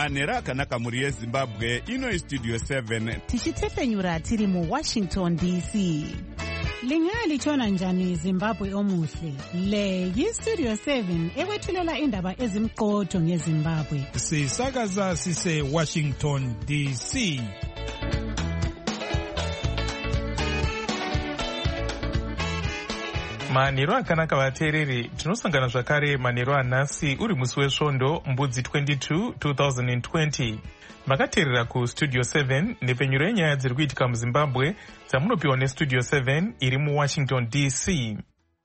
manhero akanaka mhuri yezimbabwe. Ino istudio 7 tichitefenyura tiri muWashington DC. Lingalitshona njani Zimbabwe omuhle? Le yistudio 7 ekwethulela indaba ezimqotho ngeZimbabwe. Sisakaza sise Washington DC. Manhero akanaka vateereri, tinosangana zvakare manhero anhasi uri musi wesvondo mbudzi 22 2020. Makateerera kustudio 7 nepenyuro yenyaya dziri kuitika muZimbabwe dzamunopiwa nestudio 7 iri muWashington DC.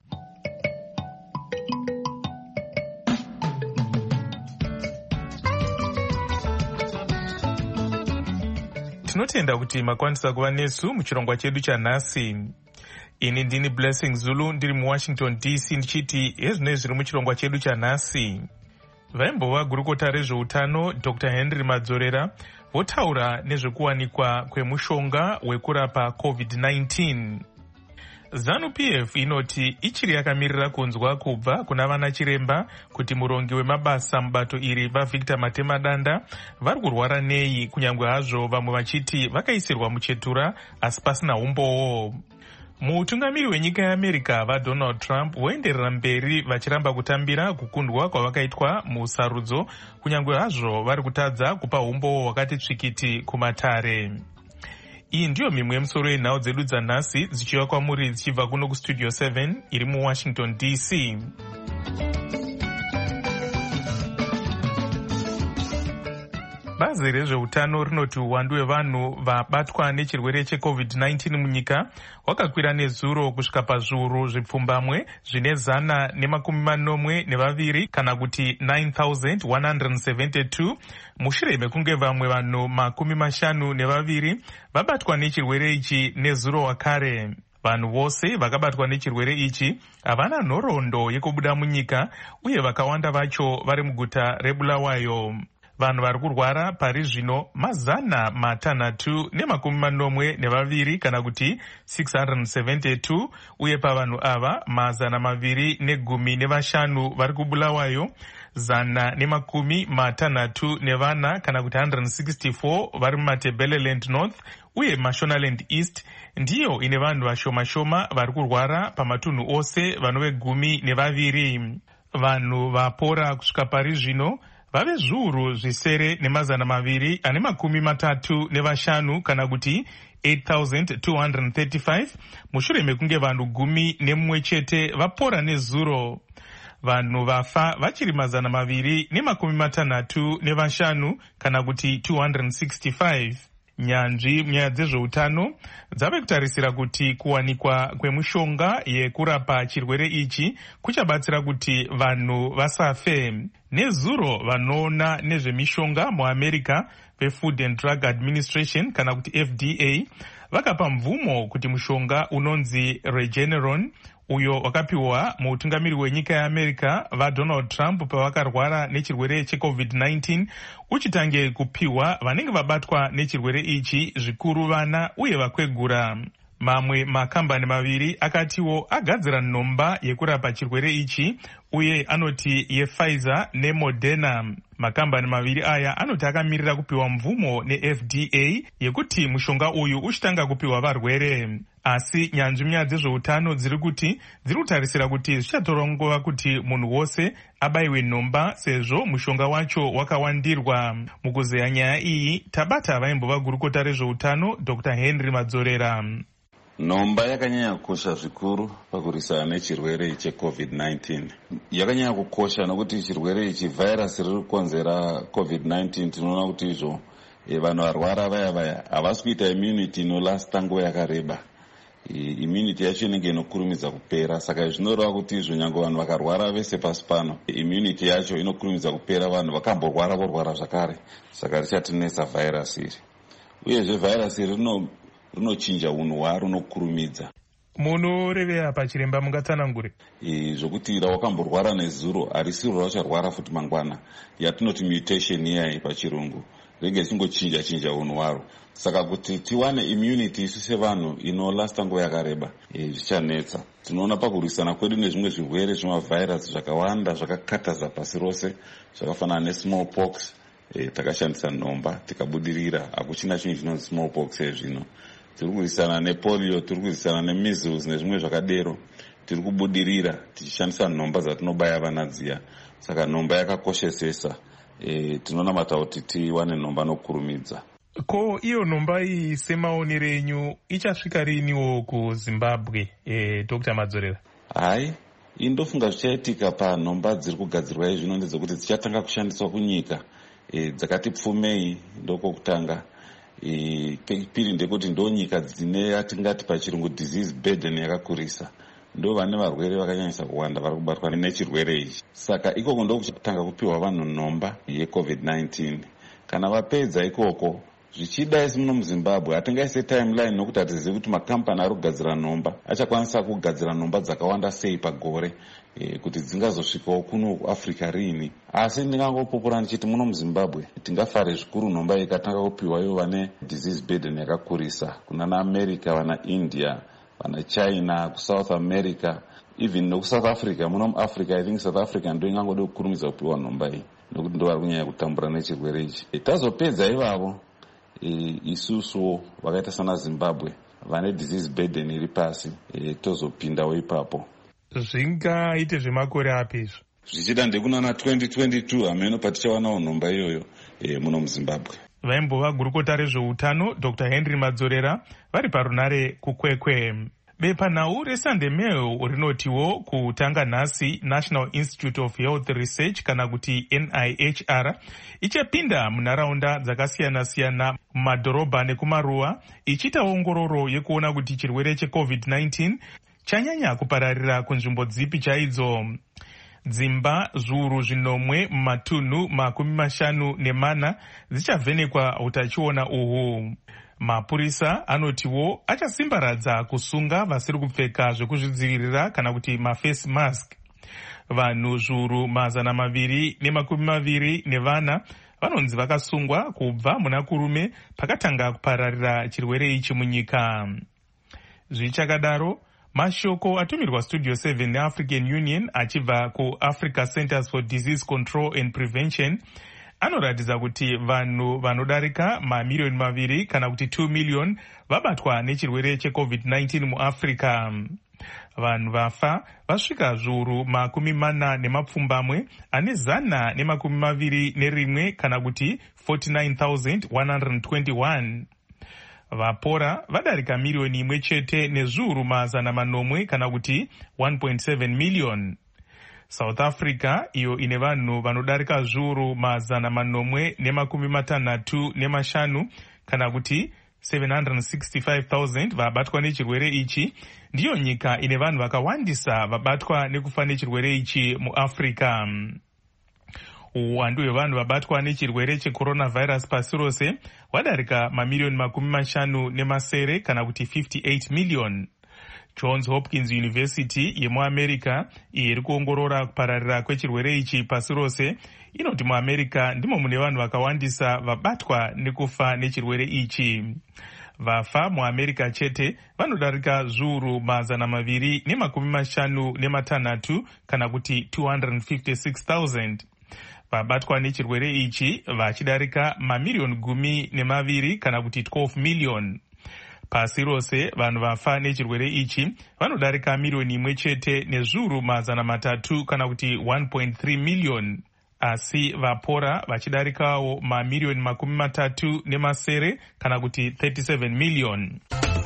Tinotenda kuti makwanisa kuva nesu muchirongwa chedu chanhasi. Ini ndini Blessing Zulu ndiri muWashington DC ndichiti ezvinoi zviri muchirongwa chedu chanhasi. Vaimbova gurukota rezveutano Dr. Henry Madzorera votaura nezvekuwanikwa kwemushonga wekurapa COVID-19. ZANU-PF inoti ichiri yakamirira kunzwa kubva kuna vana chiremba kuti murongi wemabasa mubato iri vaVictor Matemadanda vari kurwara nei, kunyange hazvo vamwe vachiti vakaisirwa muchetura asi pasina umbowo. Mutungamiri wenyika yeAmerica vaDonald Trump voenderera mberi vachiramba kutambira kukundwa kwavakaitwa musarudzo, kunyange hazvo vari kutadza kupa umbowo hwakati tsvikiti kumatare. Iyi ndiyo mimwe yemusoro yenhau dzedu dzanhasi dzichiva kwamuri dzichibva kuno kustudio 7 iri muWashington DC. Bazi rezveutano rinoti uwandu hwevanhu vabatwa nechirwere cheCovid-19 munyika hwakakwira nezuro kusvika pazviuru zvipfumbamwe zvine 142 kana kuti 9,172 mushure mekunge vamwe vanhu 52 vabatwa nechirwere ichi nezuro wakare. Vanhu vose vakabatwa nechirwere ichi havana nhoroondo yekubuda munyika uye vakawanda vacho vari muguta reBulawayo. Vanhu vari kurwara pari zvino 642 kana kuti 672 uye pavanhu ava 215 vari kuBulawayo, 164 kana kuti 164 vari muMatabeleland North uye Mashonaland East ndiyo ine vanhu vashoma vari kurwara pamatunhu ose vanove 12. Vanhu vapora kusvika pari zvino vave zviuru zvisere ne235 kana kuti 8,235 mushure mekunge vanhu 11 chete vapora nezuro. Vanhu vafa vachiri 265 kana kuti 265. Nyanzvi munyaya dzezveutano dzave kutarisira kuti kuwanikwa kwemushonga yekurapa chirwere ichi kuchabatsira kuti vanhu vasafe. Nezuro vanoona nezvemishonga muAmerica veFood and Drug Administration kana kuti FDA vakapa mvumo kuti mushonga unonzi Regeneron uyo wakapiwa muutungamiri wenyika yeAmerica vaDonald Trump pavakarwara nechirwere cheCovid-19 uchitange kupiwa vanenge vabatwa nechirwere ichi, zvikuru vana uye vakwegura. Mamwe makambani maviri akatiwo agadzira nhomba yekurapa chirwere ichi uye anoti yePfizer neModerna. Makambani maviri aya anoti akamirira kupiwa mvumo neFDA yekuti mushonga uyu uchitanga kupiwa varwere. Asi nyanzvi munyaya dzezveutano dziri kutarisira kuti zvichatora nguva kuti munhu wose abayiwe nhomba sezvo mushonga wacho wakawandirwa. Mukuzeya nyaya iyi tabata vaimbova gurukota rezveutano Dr. Henry Madzorera. Nhomba yakanyanya kukosha zvikuru pakurwisana nechirwere cheCovid-19. Yakanyanya kukosha nokuti chirwere ichi, vhairasi riri kukonzera COVID-19, tinoona kuti izvo vanhu varwara vaya havasi kuita immunity inolasta nguva yakareba. Immunity yacho inenge inokurumidza kupera, saka zvinoreva kuti izvo nyange vanhu vakarwara vese pasi pano immunity yacho inokurumidza kupera, vanhu vakamborwara vorwara zvakare, saka richatinetsa vhairasi iri. Uyezve vhairasi iri rinochinja unhu hwaro nokurumidza. Munorevera pachiremba mungatsanangure zvokuti wakamborwara nezuro harisiro raucharwara futi mangwana, yatinoti mutation iyayi pachirungu, ringe richingochinja unhu hwaro. Saka kuti tiwane immunity isu sevanhu inolasta nguva yakareba zvichanetsa. Tinoona pakurwisana kwedu nezvimwe zvirwere zvemavhairasi zvakawanda zvakakataza pasi rose, zvakafanana nesmallpox takashandisa nhomba tikabudirira. Hakuchina chinhu chinonzi smallpox zvino. Tiri kurwisana nepolio, tiri kurwisana nemeasles nezvimwe zvakadero. Tiri kubudirira tichishandisa nhomba dzatinobaya vana dziya. Saka nhomba yakakoshesesa. Tinonamata kuti tiwane nhomba nokurumidza. Ko iyo nhomba iyi semaonero enyu ichasvika riniwo kuZimbabwe, Dr. Madzorera? Hai, indofunga zvichaitika panhomba dziri kugadzirwa izvino ndedzekuti dzichatanga kushandiswa kunyika dzakati pfumei ndokokutanga. Pechipiri ndekuti ndo nyika dzine atingati pachirungu disease burden yakakurisa, ndo vane varwere vakanyanyisa kuwanda vari kubatwa nechirwere ichi. Saka ikoko ndokuchitanga kupiwa vanhu nhomba yeCovid-19. Kana vapedza ikoko zvichida isi muno muZimbabwe hatingaise timeline nokuti hatizivi kuti makampani ari kugadzira nhomba achakwanisa kugadzira nhomba dzakawanda sei pagore kuti dzingazosvikawo kuno kuAfrica rini. Asi ndingangopopora ndichiti muno muZimbabwe tingafare zvikuru nhomba ikatanga kupiwa ivo vane disease burden yakakurisa kunana America, vana India, vana China, kuSouth America, even nokuSouth Africa. Muno muAfrica I think South Africa ndo ingangode kukurumidza kupiwa nhomba iyi nokuti ndo vari kunyanya kutambura nechirwere ichi. Tazopedza ivavo isusu vakaita sana Zimbabwe vane disease burden iri pasi tozopindawo ipapo. Zvingaite zvemakore api izvo? Zvichida ndekunana 2022 hameno patichawanawo nhomba iyoyo muno muZimbabwe. Vaimbova gurukota rezveutano Dr. Henry Madzorera vari parunare kukwekwe. Bepanhau reSunday Mail rinotiwo kutanga nhasi National Institute of Health Research kana kuti NIHR ichapinda munharaunda dzakasiyana-siyana mumadhorobha nekumaruwa ichiita ongororo yekuona kuti chirwere cheCovid-19 chanyanya kupararira kunzvimbo dzipi chaidzo. Dzimba zviuru zvinomwe mumatunhu 54 dzichavhenekwa utachiona uhu. Mapurisa anotiwo achasimbaradza kusunga vasiri kupfeka zvekuzvidzivirira kana kuti mafase mask. Vanhu zviuru 224 vanonzi vakasungwa kubva muna kurume pakatanga kupararira chirwere ichi munyika. Zvichakadaro, mashoko atumirwa Studio 7 neAfrican Union achibva kuAfrica Centers for Disease Control and Prevention anoratidza kuti vanhu vanodarika mamiliyoni 2 kana kuti 2 million vabatwa nechirwere cheCovid-19 muAfrica. Vanhu vafa vasvika zviuru 40 ane 121 kana kuti 49,121. Vapora vadarika miliyoni 1 chete nezviuru 800 kana kuti 1.7 million. South Africa iyo ine vanhu vanodarika zviuru 465 kana kuti 765,000 vabatwa nechirwere ichi, ndiyo nyika ine vanhu vakawandisa vabatwa nekufa nechirwere ichi muAfrica. Uwandu hwevanhu vabatwa nechirwere checoronavirus pasi rose wadarika mamiliyoni 50 kana kuti 58 million. Johns Hopkins University yemuAmerica iri kuongorora kupararira kwechirwere ichi pasi rose inoti muAmerica ndimo mune vanhu vakawandisa vabatwa nekufa nechirwere ichi. Vafa muAmerica chete vanodarika zviuru 256 kana kuti 256,000. Vabatwa nechirwere ichi vachidarika mamiliyoni 12 kana kuti 12 million. Pasi rose vanhu vafa nechirwere ichi vanodarika miliyoni 1 chete nezviuru 300 kana kuti 1.3 million. Asi vapora vachidarikawo mamiliyoni 30 kana kuti 37 million.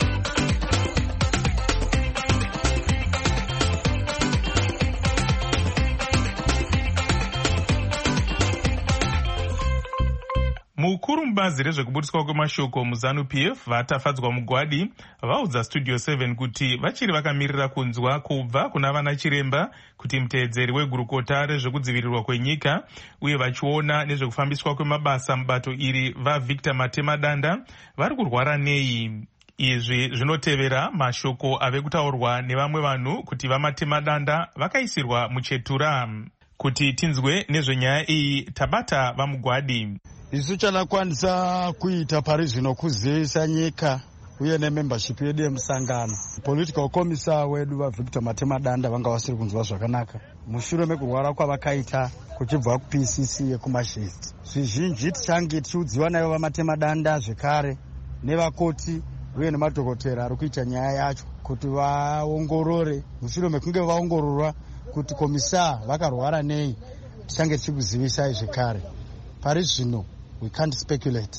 Mukuru mubazi rezvekuburiswa kwemashoko muZANU-PF vatafadzwa mugwadi vaudza Studio 7 kuti vachiri vakamirira kunzwa kubva kuna vana chiremba kuti muteedzeri wegurukota rezvekudzivirirwa kwenyika uye vachiona nezvekufambiswa kwemabasa mubato iri vaVictor Matemadanda vari kurwara nei. Izvi zvinotevera mashoko ave kutaurwa nevamwe vanhu kuti vaMatemadanda vakaisirwa muchetura. Kuti tinzwe nezvenyaya iyi tabata vamugwadi. Isu chanakwanisa kuita pari zvino kuzivisa nyika uye nemembership yedu yemusangano. Political commissar wedu vaVictor Matemadanda vanga vasiri kunzwa zvakanaka mushure mekurwara kwavakaita kuchibva kuPCC yekuMashist. Zvizhinji tichange tichiudziwa nayo vaMatemadanda zvekare nevakoti uye nemadhokotera ari kuita nyaya yacho kuti vaongorore. Mushure mekunge vaongororwa kuti komisa vakarwara nei, tichange tichikuzivisai zvekare. Pari zvino we can't speculate.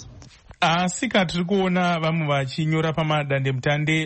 Asi tiri kuona vamwe vachinyora pamadandemutande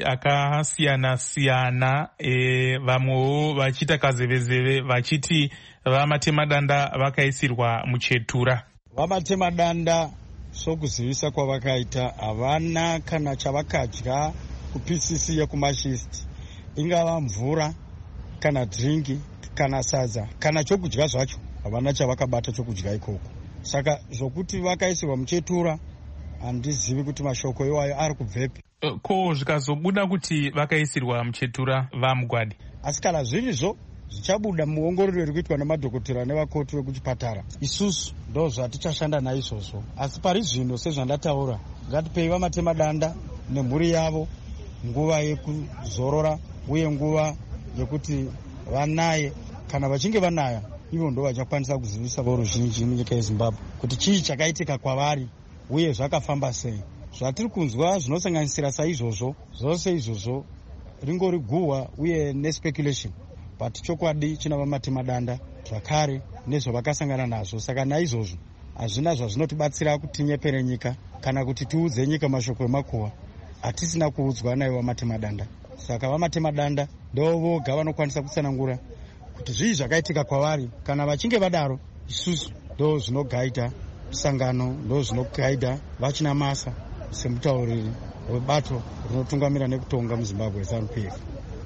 akasiyana-siyana, vamwewo vachiita kazevezeve vachiti vaMatemadanda vakaisirwa muchetura. VaMatemadanda sokuzivisa kwavakaita havana kana chavakadya kuPCC yekuMashist, ingava mvura kana dringi kana sadza kana chokudya zvacho, havana chavakabata chokudya ikoko. Saka zvokuti vakaisirwa muchetura handizivi kuti mashoko iwayo ari kubvepi. Ko zvikazobuda kuti vakaisirwa muchetura vaMugwadi, asi kana zvirizvo zvichabuda muongororo iri kuitwa nemadhokotera nevakoti vekuchipatara, isusu ndo zvatichashanda naizvozvo. Asi pari zvino sezvandataura, ngatipei vaMatemadanda nemhuri yavo nguva yekuzorora uye nguva yekuti vanaye. Kana vachinge vanaya, ivo ndo vachakwanisa kuzivisa voruzhinji munyika yeZimbabwe kuti chii chakaitika kwavari uye zvakafamba sei. Zvatiri kunzwa zvinosanganisira saizvozvo, zvose izvozvo ringori guhwa uye nespeculation, but chokwadi china vaMatemadanda zvakare nezvavakasangana nazvo. Saka naizvozvo hazvina zvazvinotibatsira kuti tinyepere nyika kana kuti tiudze nyika mashoko emakuhwa. Hatisina kuudzwa nayo vaMatemadanda. Saka vaMatemadanda ndo voga vanokwanisa kutsanangura kuti zvii zvakaitika kwavari. Kana vachinge vadaro, isusu ndo zvinogaita sangano, ndo zvinogaida vachina masa semutauriri webato rinotungamira nekutonga muZimbabwe ZANU-PF.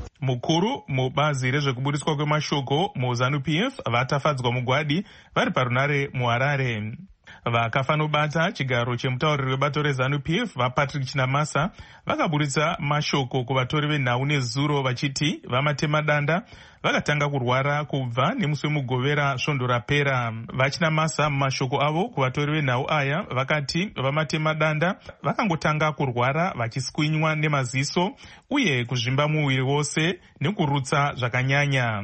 Mukuru mubazi rezvekubudiswa kwemashoko muZANU-PF vatafadzwa Mugwadi vari parunare muHarare. Vakafanobata chigaro chemutauriri webato reZANU-PF vaPatrick Chinamasa vakabudisa mashoko kuvatori venhau nezuro vachiti vaMatemadanda vakatanga kurwara kubva nemusi wemugovera svondo rapera. VaChinamasa mumashoko avo kuvatori venhau aya vakati vaMatemadanda vakangotanga kurwara vachiswinywa nemaziso uye kuzvimba muviri wose nekurutsa zvakanyanya.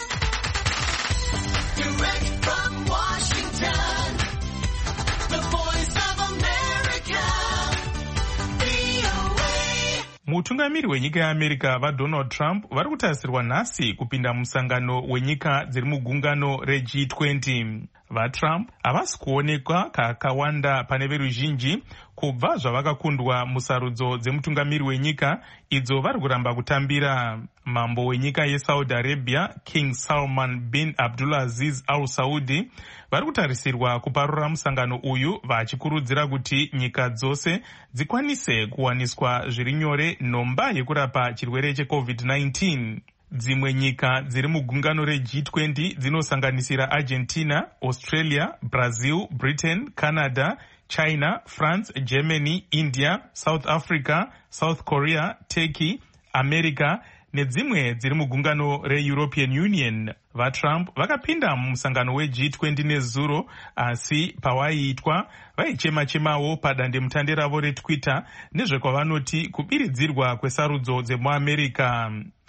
Mutungamiri wenyika yeAmerica vaDonald Trump vari kutarisirwa nhasi kupinda musangano wenyika dziri mugungano reG20. VaTrump havasi kuonekwa kakawanda pane veruzhinji kubva zvavakakundwa musarudzo dzemutungamiri wenyika idzo vari kuramba kutambira. Mambo wenyika yeSaudi Arabia King Salman bin Abdulaziz Al Saudi vari kutarisirwa kuparura musangano uyu vachikurudzira kuti nyika dzose dzikwanise kuwaniswa zviri nyore nhomba yekurapa chirwere cheCovid-19. Dzimwe nyika dziri mugungano reG20 dzinosanganisira Argentina, Australia, Brazil, Britain, Canada, China, France, Germany, India, South Africa, South Korea, Turkey, America nedzimwe dziri mugungano reEuropean Union. VaTrump vakapinda mumusangano weG20 nezuro, asi pawaiitwa vaichema-chemawo padandemutande ravo reTwitter nezvekwavanoti kubiridzirwa kwesarudzo dzemuAmerica.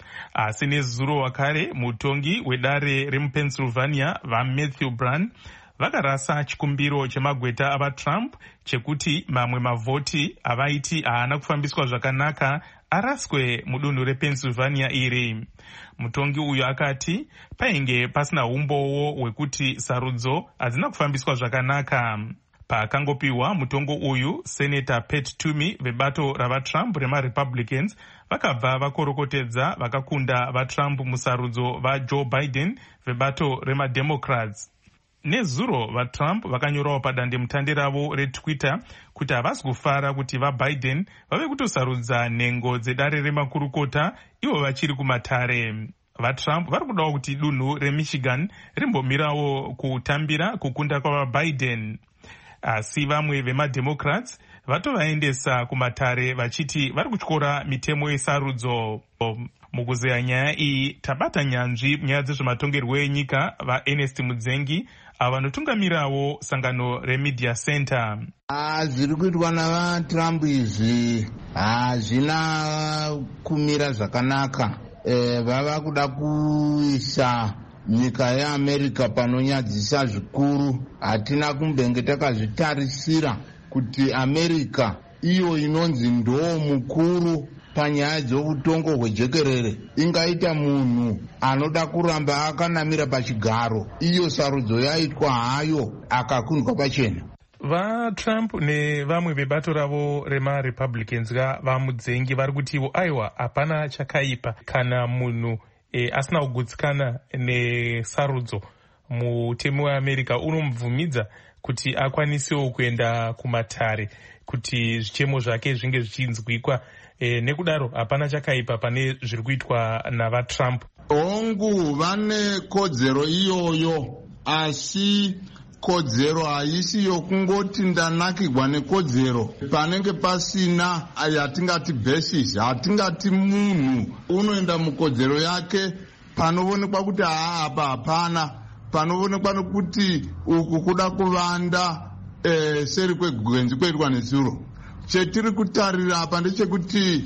Asi nezuro wakare mutongi wedare remuPennsylvania vaMatthew Brown vakarasa chikumbiro chemagweta avaTrump chekuti mamwe mavhoti avaiti haana kufambiswa zvakanaka araswe mudunhu rePennsylvania iri. Mutongi uyu akati painge pasina umbowo hwekuti sarudzo hadzina kufambiswa zvakanaka. Paakangopiwa mutongo uyu, Senator Pat Toomey vebato ravaTrump remaRepublicans vakabva vakorokotedza vakakunda vaTrump musarudzo vaJoe Biden vebato remaDemocrats. Nezuro vaTrump vakanyorawo padandemutande ravo reTwitter kuti havasi kufara kuti vaBiden vave kutosarudza nhengo dzedare remakurukota ivo vachiri kumatare. VaTrump vari kudawo kuti dunhu reMichigan rimbomirawo kutambira kukunda kwavaBiden. Asi vamwe vemaDemocrats vatovaendesa kumatare vachiti vari kutyora mitemo yesarudzo. Mukuzeya nyaya iyi tabata nyanzvi nyaya dzezvematongerwo enyika vaErnest Mudzengi ava vanotungamirawo sangano reMedia Center. Zviri kuitwa navaTrump izvi hazvina kumira zvakanaka. Vava kuda kuisa nyika yeAmerica panonyadzisa zvikuru. Hatina kumbenge takazvitarisira kuti America iyo inonzi ndoo mukuru panyaya dzeutongo hwejekerere ingaita munhu anoda kuramba akanamira pachigaro. Iyo sarudzo yaitwa hayo akakundwa pachena. VaTrump nevamwe vebato ravo remaRepublicans vamudzengi vari kutivo aiwa hapana chakaipa kana munhu asina kugutsikana nesarudzo. Mutemo weAmerica unomubvumidza kuti akwanisewo kuenda kumatare kuti zvichemo zvake zvinge zvichinzwikwa. Nekudaro hapana chakaipa pane zviri kuitwa navaTrump. Hongu vane kodzero iyoyo, asi kodzero haisi yokungoti ndanakirwa nekodzero panenge pasina yatingati basis. Hatingati munhu unoenda mukodzero yake panoonekwa kuti apa hapana, panoonekwa nokuti uku kuda kuvanda seri kwegwenzi kweitwa nesuro. Chetiri kutarira apa ndechekuti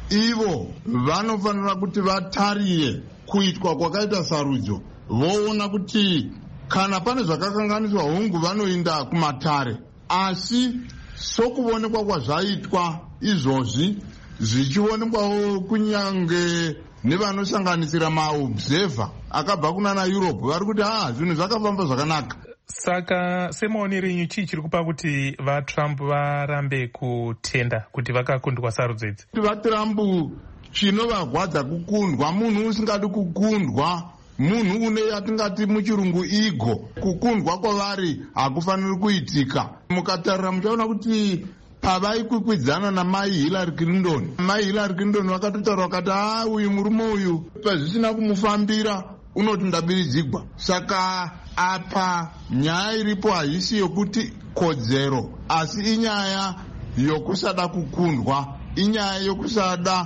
ivo vanofanira kuti vatarire kuitwa kwakaita sarudzo, voona kuti kana pane zvakakanganiswa hongu vanoenda kumatare. Asi sokuonekwa kwazvaitwa izvozvi zvichionekwawo kunyange nevanosanganisira maobserver akabva kunana Europe vari kuti zvinhu zvakafamba zvakanaka. Saka semaonero enyu chii chiri kupa kuti vaTrump varambe kutenda kuti vakakundwa sarudzo idzi? VaTrump chinovagwadza kukundwa. Munhu usingadi kukundwa, munhu une yatingati muchirungu ego, kukundwa kwavari hakufaniri kuitika. Mukatarira muchaona kuti pavaikwikwidzana namai Hillary Clinton, mai Hillary Clinton vakatotaura vakati uyu murume uyu pazvisina kumufambira unoti ndabiridzigwa. Saka apa nyaya iripo haisi yokuti kodzero, asi inyaya yokusada kukundwa, inyaya yokusada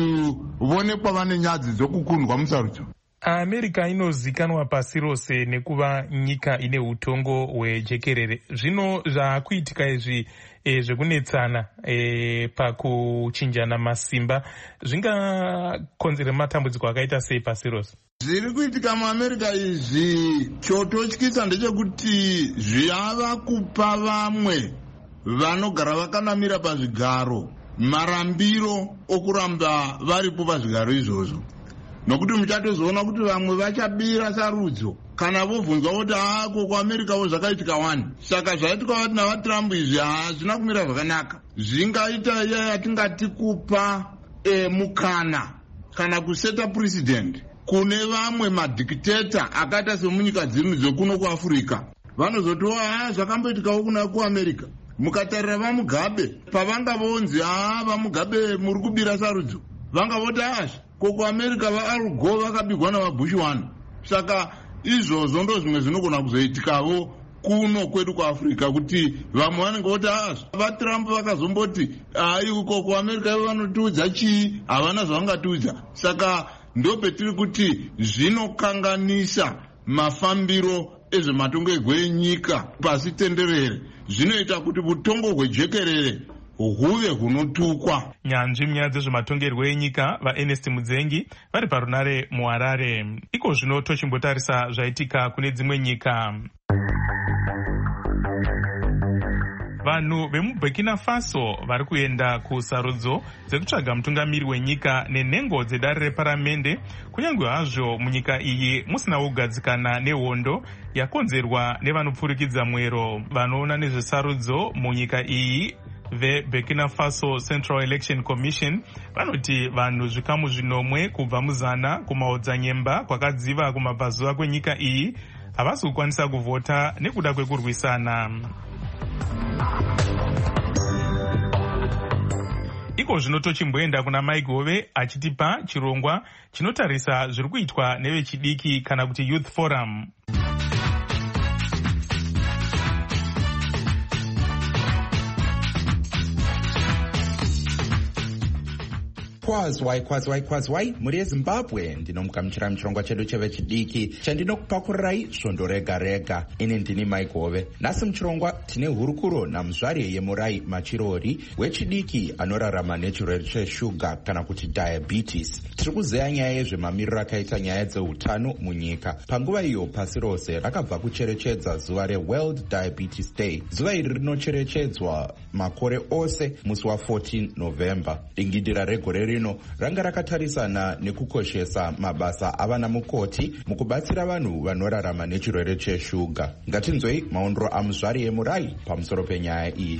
kuonekwa vane nyadzi dzokukundwa musarudzo. America inozikanwa pasi rose nekuva nyika ine utongo hwejekerere. Zvino zvakuitika izvi zvekunetsana pakuchinjana masimba zvingakonzera matambudziko akaita sei pasi rose? Zviri kuitika muAmerica izvi chototyisa ndechekuti zvava kupa vamwe vanogara vakanamira pazvigaro marambiro okuramba varipo pazvigaro izvozvo. Nokuti muchatozoona kuti vamwe vachabira sarudzo kana vobvunzwa kuti ko kuAmericawo zvakaitika wani. Saka zvaitika vati navaTrump izvi hazvina kumira zvakanaka. Zvingaita iya yatingati kupa mukana kana kuseta president kune vamwe madhikiteta akaita semunyika dzimwe dzokuno kuAfrica. Vanozotiwa zvakamboitikawo kuna kuAmerica. Mukatarira vaMugabe pavanga vonzi vaMugabe muri kubira sarudzo, vanga voti ko kuAmerica vaAl Gore vakabigwa navaBush 1. Saka izvozvo ndo zvimwe zvinogona kuzoitikawo kuno kwedu kuAfrica, kuti vamwe vanenge voti vaTrump vakazomboti ko kuAmerica ivo vanotiudza chii, havana zvavangatiudza. Saka ndo petiri kuti zvinokanganisa mafambiro ezvematongerwo enyika pasi tenderere. Zvinoita kuti utongo hwejekerere huve hunotukwa. Nyanzvi munyaya dzezvematongerwo enyika vaErnest Mudzengi vari parunare muHarare. Iko zvino tochimbotarisa zvaitika kune dzimwe nyika. Vanhu vemuBurkina Faso vari kuenda kusarudzo dzekutsvaga mutungamiri wenyika nenhengo dzedare reparamende, kunyange hazvo munyika iyi musina kugadzikana nehondo yakonzerwa nevanopfurikidza mwero. Vanoona nezvesarudzo munyika iyi veBurkina Faso Central Election Commission vanoti vanhu zvikamu zvinomwe kubva muzana kumaodzanyemba kwakadziva kumabvazuva kwenyika iyi havasi kukwanisa kuvhota nekuda kwekurwisana. Iko zvino tochimboenda kuna Mike Hove achitipa chirongwa chinotarisa zviri kuitwa nevechidiki kana kuti Youth Forum. kwazwai muri yezimbabwe ndinomugamuchira muchirongwa chedu chevechidiki chandinokupakurirai svondo rega rega. Ini ndini Maigove. Nhasi muchirongwa tine hurukuro namuzvari yemurai Machirori wechidiki anorarama nechirwere cheshuga kana kuti diabetes. Tiri kuzeya nyaya yezvemamiriro akaita nyaya dzeutano munyika. Panguva iyo pasi rose rakabva kucherechedza zuva reWorld Diabetes Day. Zuva iri rinocherechedzwa makore ose musi wa14 November. Dingindira regore rino ranga rakatarisana nekukoshesa mabasa avana mukoti mukubatsira vanhu vanorarama nechirwere cheshuga. Ngatinzwei maondro amuzvari yemurai pamusoro penyaya iyi.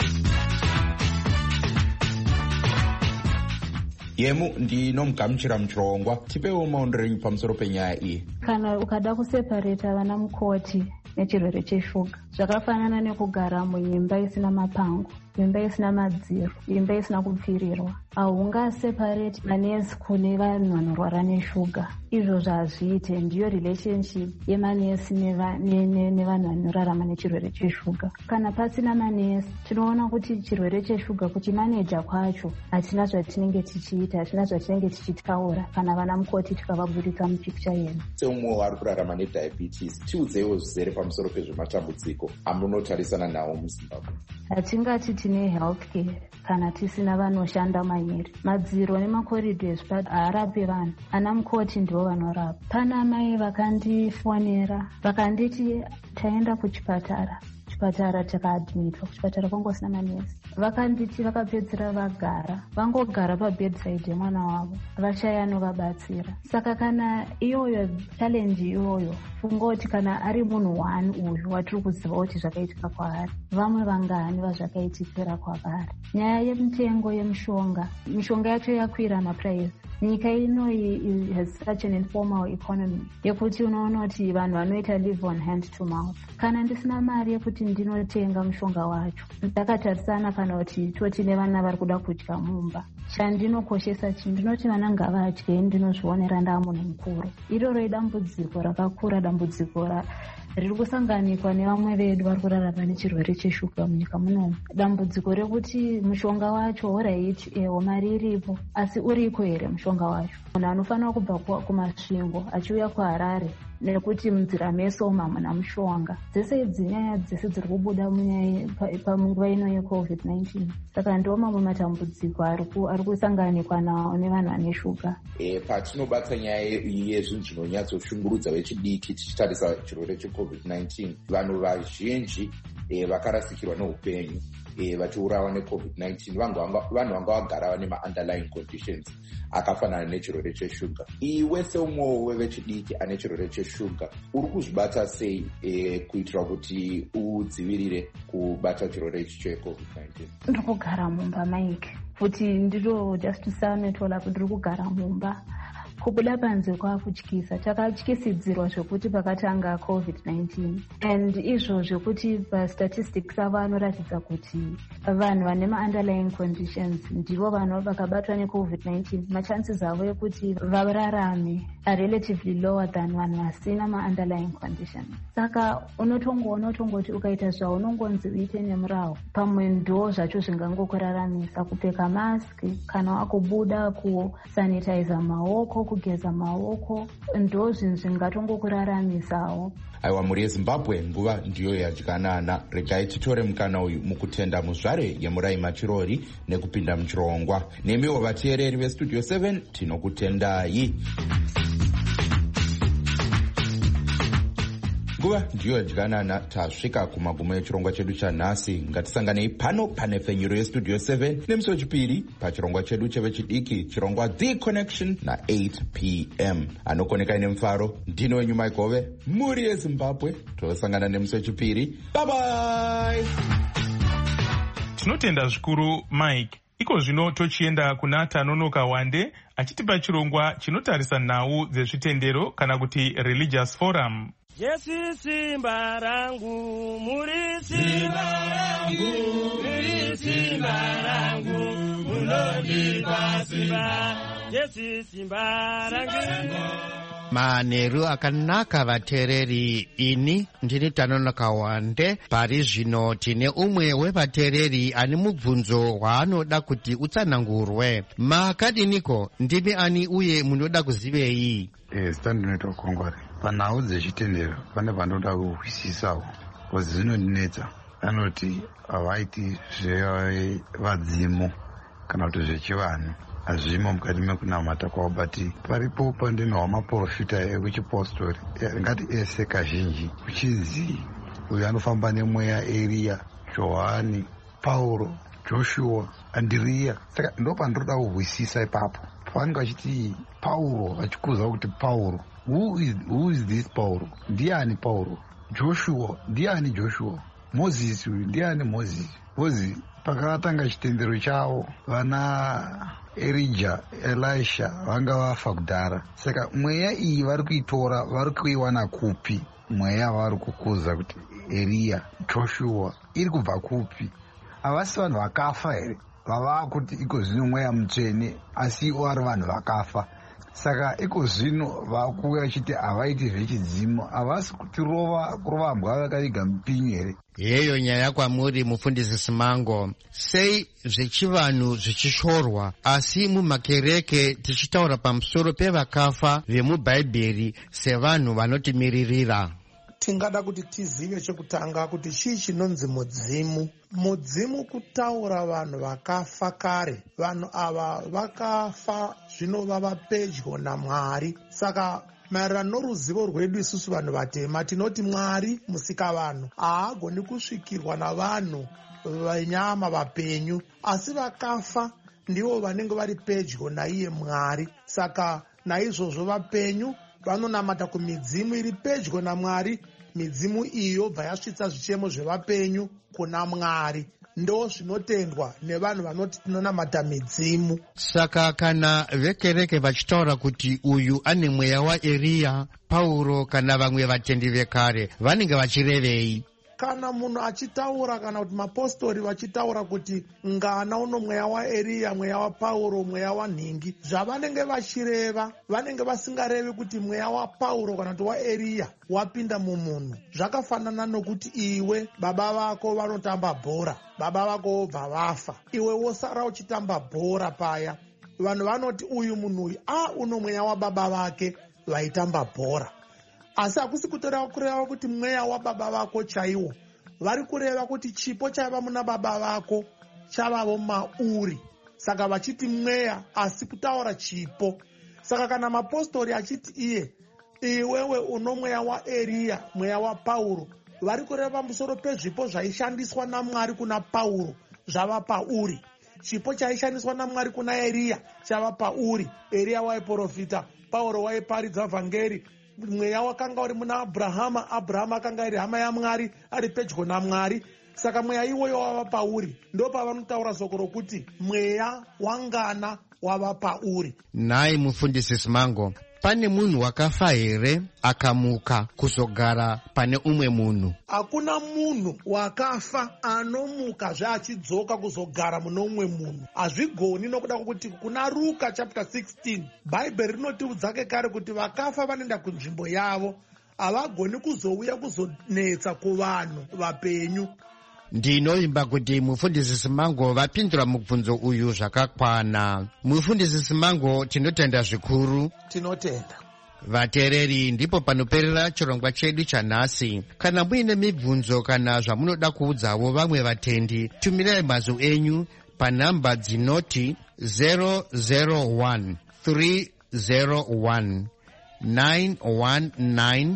Yemu ndinomugamuchira muchirongwa, tipewo maondro enyu pamusoro penyaya iyi. Kana ukada kuseparata vana mukoti nechirwere cheshuga zvakafanana nekugara muimba isina mapango, imba isina madziro, imba isina kupfirirwa. Haungaseparate manesi kune vanhu vanorwara neshuga. Izvozvo hazviite. Ndiyo relationship yemanesi nevanhu vanorarama nechirwere cheshuga. Kana pasina manesi tinoona kuti chirwere cheshuga kuchimaneja kwacho hatina zvatinenge tichiita, hatina zvatinenge tichitaura kana vana mukoti tikavaburitsa mupikicha yedu. Seumwe wari kurarama nediabetes, tiudzeiwo zvizere pamusoro pezvematambudziko amunotarisana nawo muZimbabwe. Hatingati tine healthcare kana tisina vanoshanda manyeri. Madziro nemakoridhezi haarape vanhu. Ana mukoti ndivo vanorapa. Pana mai vakandifonera vakanditi taenda kuchipatara. Chipatara chakaadmitwa, kuchipatara kwanga kusina manesi. Vakanditi vakapedzera vangogara pabedside yemwana wavo, vashaya anovabatsira. Saka kana iyoyo challenge iyoyo, fungoti kana ari munhu wani uyu watiri kuziva kuti zvakaitika kwaari, vamwe vangani vazvakaitikira kwavari. Nyaya yemutengo yemushonga, mishonga yacho yakwira maprice. Nyika ino has such an informal economy yekuti unoona kuti vanhu vanoita live on hand to mouth. Kana ndisina mari yekuti ndinotenga mushonga wacho, ndakatarisana kana kuti toti nevana vari kuda kudya mumba, chandinokoshesa ndinoti vana ngavadye, ndinozvionera ndamunhu mukuru. Iroro idambudziko rakakura, dambudziko riri kusanganikwa nevamwe vedu vari kurarama nechirwere cheshuga munyika munomu. Dambudziko rekuti mushonga wacho alright, mari iripo, asi uriko here mushonga wacho? Munhu anofanira kubva kumasvingo achiuya kuHarare nekuti munzira meso hamuna mushonga. Dzese idzi nyaya dzese dziri kubuda panguva ino yeCovid-19. Saka ndiwo mamwe matambudziko ari kusanganikwa nawo nevanhu vane shuga. Patinobata nyaya yezvinhu zvinonyatsoshungurudza vechidiki tichitarisa chirwere cheCovid-19, vanhu vazhinji vakarasikirwa neupenyu vachiurawa neCovid-19, vanhu vanga vagara vane ma-underlying conditions akafanana nechirwere cheshuga. Iwe seumwe wevechidiki ane chirwere cheshuga uri kuzvibata sei kuitira kuti udzivirire kubata chirwere ichi cheCovid-19? Ndiri kugara mumba, Mike, kuti ndiro just to sanetola kuti ndiri kugara mumba. Kubuda panze kwakutyisa, takatyisidzirwa zvekuti pakatanga COVID-19, and izvo zvekuti pastatistics avo anoratidza kuti vanhu vane ma-underlying conditions ndivo vanhu vakabatwa neCovid-19, machances avo ekuti vararame are relatively lower than vanhu vasina ma-underlying conditions. Saka unotongoti ukaita zvaunongonzi uite nemurawo, pamwe ndo zvacho zvingangokuraramisa. Kupfeka mask, kana wakubuda kusanitiza maoko, kugeza maoko, ndo zvinhu zvingatongokuraramisawo. Aiwa, muri yeZimbabwe, nguva ndiyo yadyanana. Regai titore mukana uyu mukutenda muzvare yemurai Machirori nekupinda muchirongwa. Nemiwo vateereri veStudio 7 tinokutendai. Nguva ndiyo yadyanana, tasvika kumagumo echirongwa chedu chanhasi. Ngatisanganei pano panefenyuro yeStudio 7 nemusi wechipiri pachirongwa chedu chevechidiki, chirongwa The Connection na8 p.m. Anokoneka nemufaro, ndino wenyu Maigove, muri yeZimbabwe. Tosangana nemusi wechipiri. Bye bye. Tinotenda zvikuru Mike. Iko zvino tochienda kuna Tanonoka Wande achitipa chirongwa chinotarisa nhau dzezvitendero kana kuti religious forum. Jesu simba rangu, muri simba rangu, muri simba rangu, munondipa simba. Jesu simba rangu. manheru akanaka vateereri. Ini ndini Tanonoka Wande. Pari zvino tine umwe wevateereri ane mubvunzo hwaanoda kuti utsanangurwe. Makadiniko, ndimi ani uye munoda kuzivei? Zita ndinoita ukongwari. Panhau dzechitendero pane vanoda kuhwisisawo, kozi zvinondinetsa. Anoti havaiti zvevadzimu kana kuti zvechivanhu hazvimo mukati mekunamata kwavo, but paripo pandinohwa maprofita ekuchipostori ngati ese kazhinji kuchinzi uyu anofamba nemweya Eriya, Johani, Pauro, Joshua, Andiriya. Saka ndo pandinoda kuhwisisa ipapo. Pavanenge vachiti Pauro, vachikuza kuti Pauro, who is this Pauro? Ndiani Pauro? Joshua, ndiani Joshua? Moses, ndiani Moses? Kozi pakatanga chitendero chavo vana Elijah, Elisha vanga vafa kudhara. Saka mweya iyi vari kuitora, vari kuiwana kupi? Mweya vari kukuza kuti Eriya, Joshua iri kubva kupi? Havasi vanhu vakafa here? Vava kuti iko zvino mweya mutsvene, asi vari vanhu vakafa. Saka iko zvino vakuuya vachiti havaiti zvechidzimu, havasi kurova mbwa vakaviga mupinyu here? Yeyo nyaya kwamuri mufundisi Simango. Sei zvechivanhu zvichishorwa asi mumakereke tichitaura pamusoro pevakafa vemubhaibheri sevanhu vanotimiririra? Tingada kuti tizive chekutanga kuti chii chinonzi mudzimu. Mudzimu kutaura vanhu vakafa kare. Vanhu ava vakafa zvino vava pedyo naMwari. Saka maererano noruzivo rwedu isusu vanhu vatema tinoti Mwari musikavanhu haagoni kusvikirwa navanhu venyama vapenyu, asi vakafa ndivo vanenge vari pedyo naiye Mwari. Saka naizvozvo vapenyu vanonamata kumidzimu iri pedyo naMwari. Midzimu iyo yobva yasvitsa zvichemo zvevapenyu kuna Mwari. Ndo zvinotendwa nevanhu vanoti tinonamata midzimu. Saka kana vekereke vachitaura kuti uyu ane mweya waEriya, Pauro kana vamwe vatendi vekare, vanenge vachirevei? Kana munhu achitaura, kana kuti mapostori vachitaura kuti ngana uno mweya waEriya, mweya waPauro, mweya wanhingi, zvavanenge vachireva vanenge vasingarevi kuti mweya waPauro kana kuti waEriya wapinda mumunhu. Zvakafanana nokuti iwe baba vako vanotamba bhora, baba vako vobva vafa, iwe wosara uchitamba bhora paya. Vanhu vanoti uyu munhu uyu uno mweya wababa vake vaitamba bhora. Asi hakusi kureva kuti mweya wababa vako chaiwo. Vari kureva kuti chipo chaiva muna baba vako chavavo mauri. Saka vachiti mweya asi kutaura chipo. Saka kana mapostori achiti iwewe uno mweya waEriya, mweya waPauro, vari kureva pamusoro pezvipo zvaishandiswa naMwari kuna Pauro zvava pauri. Chipo chaishandiswa naMwari kuna Eriya chava pauri. Eriya waiprofita, Pauro waiparidza vhangeri. Mweya wakanga uri muna Abrahama, Abrahama akanga ari hama yaMwari, ari pedyo naMwari. Saka mweya iwoyo wava pauri. Ndo pavanotaura soko rokuti mweya wangana wava pauri. Nai mufundisi Simango, pane munhu wakafa here akamuka kuzogara pane umwe munhu? Hakuna munhu wakafa anomuka zvaachidzoka kuzogara muno umwe munhu. Hazvigoni nokuda kwokuti kuna Luka chapter 16 Bhaibheri rinotiudza kare kuti vakafa vanoenda kunzvimbo yavo, havagoni kuzouya kuzonetsa kuvanhu vapenyu. Ndinoimba kuti mufundisi Simango vapindura mubvunzo uyu zvakakwana. Mufundisi Simango, tinotenda zvikuru. Tinotenda. Vateereri, ndipo panoperera chirongwa chedu chanhasi. Kana muine mibvunzo kana zvamunoda kuudzawo vamwe vatendi, tumirai mazwi enyu panhamba dzinoti 001 301 919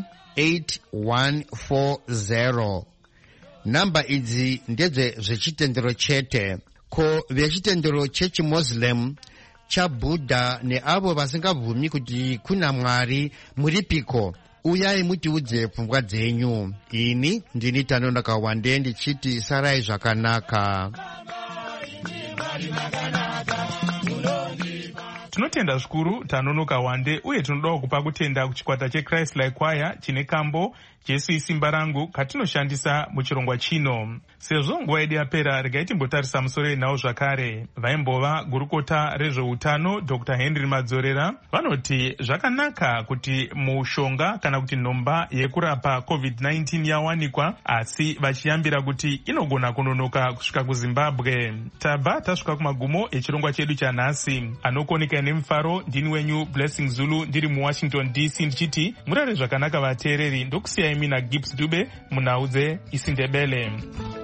8140. Namba idzi ndedze zvechitendero chete. Ko vechitendero chechiMuslim, chaBudha neavo vasingabvumi kuti kuna Mwari muripiko? Uyai mutiudze pfungwa dzenyu. Ini ndini Tanonoka Wande ndichiti sarai zvakanaka. Tinotenda zvikuru Tanonoka Wande, uye tinodawo kupa kutenda kuchikwata cheChrist Like Choir chine kambo Jesu isimba rangu katinoshandisa muchirongwa chino. sezvo nguva yedu yapera regai timbotarisa musoro nawo zvakare. Vaimbova gurukota rezveutano Dr. Henry Madzorera vanoti zvakanaka kuti mushonga kana kuti nhomba yekurapa COVID-19 yawanikwa, asi vachiyambira kuti inogona kunonoka kusvika kuZimbabwe. Tabva tasvika kumagumo echirongwa chedu chanhasi. Anokoneka nemufaro ndini wenyu Blessing Zulu ndiri muWashington DC ndichiti murare zvakanaka vateereri. Ndokusiyai mina Gibbs Dube munhau dzeIsindebele.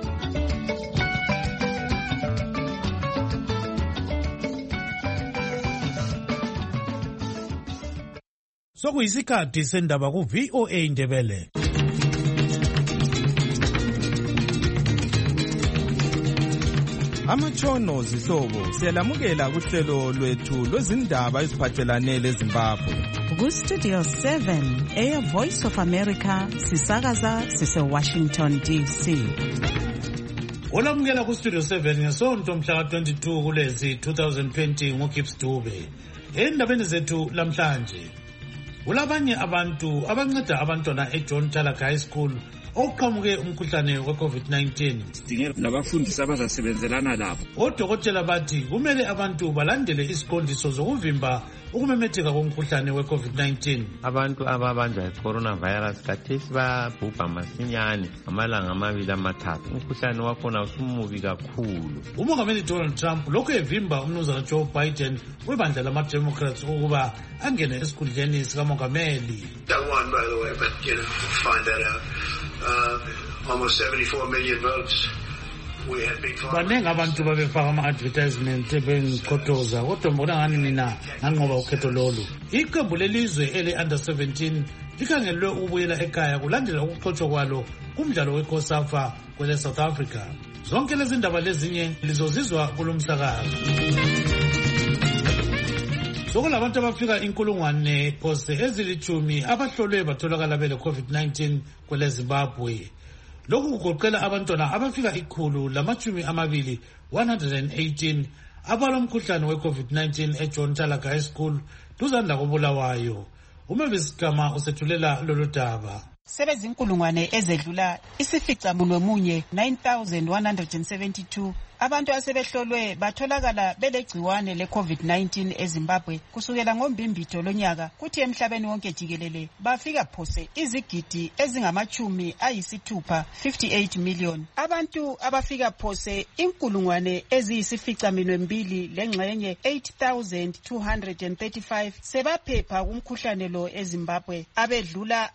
Sokuyisikhathi sendaba ku VOA Ndebele. Amatshono zihlobo siyalamukela kuhlelo lwethu lwezindaba eziphathelane leZimbabwe. Ku-Studio 7 Air Voice of America sisakaza sise-Washington DC. Olamukela ku-Studio 7 ngesonto mhla ka-22 kulezi 2020 nguGibbs Dube. Endabeni zethu lamhlanje, kulabanye abantu abanceda abantwana eJohn Talak High School okuqhamuke umkhuhlane we-COVID-19. Sidinge labafundisi abazasebenzelana labo. Odokotela bathi kumele abantu balandele isiqondiso zokuvimba ukumemetheka komkhuhlane we-COVID-19. Abantu ababanjwa yi-coronavirus kathesi babhubha masinyane amalanga 2-3. Umkhuhlane wakhona usumubi kakhulu. Umongameli Donald Trump lokhu evimba umnumzana Joe Biden webandla lama-Democrats ukuba angene esikhundleni sikamongameli. That won, by the way, but find that out. Almost 74 million votes. We had big farmers. Baningi abantu babefaka ama-advertisement bengiqothoza kodwa mbona ngani mina nganqoba ukhetho lolu. Iqembu lelizwe ele-under 17 likhangelwe ukubuyela ekhaya kulandela ukuxotshwa kwalo kumdlalo weCOSAFA kwele South Africa. Zonke lezi ndaba lezinye lizozizwa kulomsakazo. Sokulabantu abafika 1,000 phose ezilithumi abahlolwe batholakala bele COVID-19 kwele Zimbabwe. Lokhu kugoqela abantwana abafika 118 abalomkhuhlane we-COVID-19 eJohn Talak High School duzane lakoBulawayo. Umavis Gama usethulela lolu daba. Sebezinkulungwane ezedlula isificamunwemunye 9,172 abantu asebehlolwe batholakala belegciwane le-COVID-19 eZimbabwe kusukela ngombimbitho lonyaka, kuthi emhlabeni wonke jikelele bafika phose izigidi ezingama-60 58 million. Abantu abafika phose 1,000 lengxenye 8,235 sebaphepha kumkhuhlane lo eZimbabwe. Abedlula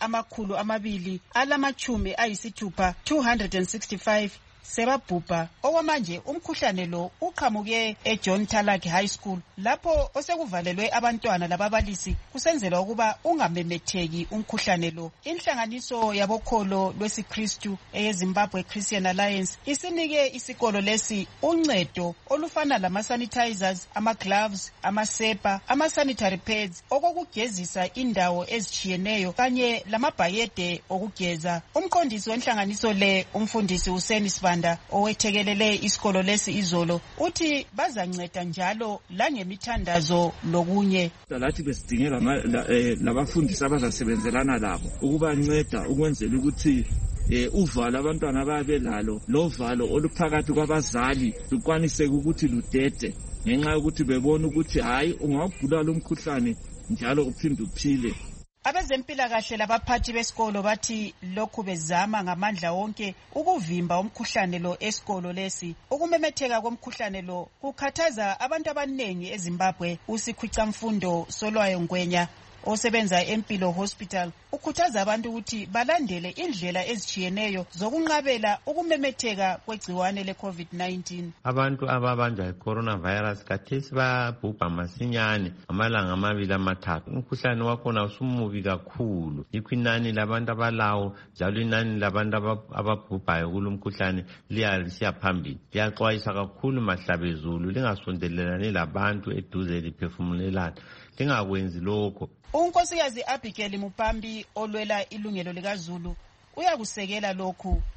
260 265 sebabhubha. Okwamanje umkhuhlane lo uqhamuke eJohn Talak High School lapho osekuvalelwe abantwana lababalisi kusenzelwa ukuba ungamemetheki umkhuhlane lo. Inhlanganiso yabokholo lwesiKristu eyeZimbabwe Christian Alliance isinike isikolo lesi uncedo olufana lama-sanitizers, ama-gloves, amasepa, ama-sanitary pads okokugezisa indawo ezitshiyeneyo kanye lamabhayede okugeza. Umqondisi wenhlanganiso le, umfundisi Hussein Sibanda, owethekelele isikolo lesi izolo, uthi bazanceda njalo langemithandazo lokunye. Lathi besidingela labafundisi abazasebenzelana labo ukubanceda ukwenzela ukuthi uvalo abantwana ababelalo lovalo oluphakathi kwabazali lukwanise ukuthi ludede ngenxa yokuthi bebona ukuthi hayi ungagula lo mkhuhlane njalo uphinde uphile. Abezempilakahle labaphathi besikolo bathi lokhu bezama ngamandla wonke ukuvimba umkhuhlane lo esikolo lesi. Ukumemetheka komkhuhlane lo kukhathaza abantu abanengi eZimbabwe. uSikhwicamfundo Solwayo Ngwenya osebenza eMpilo Hospital ukhuthaza abantu ukuthi balandele indlela ezitshiyeneyo zokunqabela ukumemetheka kwegciwane le-COVID-19. Abantu ababanjwa yi-coronavirus kathesi babhubha masinyane amalanga 2-3. Umkhuhlane wakhona usumubi kakhulu. Yikho inani labantu abalawo njalo inani labantu ababhubhayo kulo mkhuhlane lisiya phambili. Liyaxwayisa kakhulu mahlabezulu lingasondelelani labantu eduze liphefumulelana. Lingakwenzi lokho. Unkosikazi Abigail Mupambi olwela ilungelo likaZulu uyakusekela lokhu.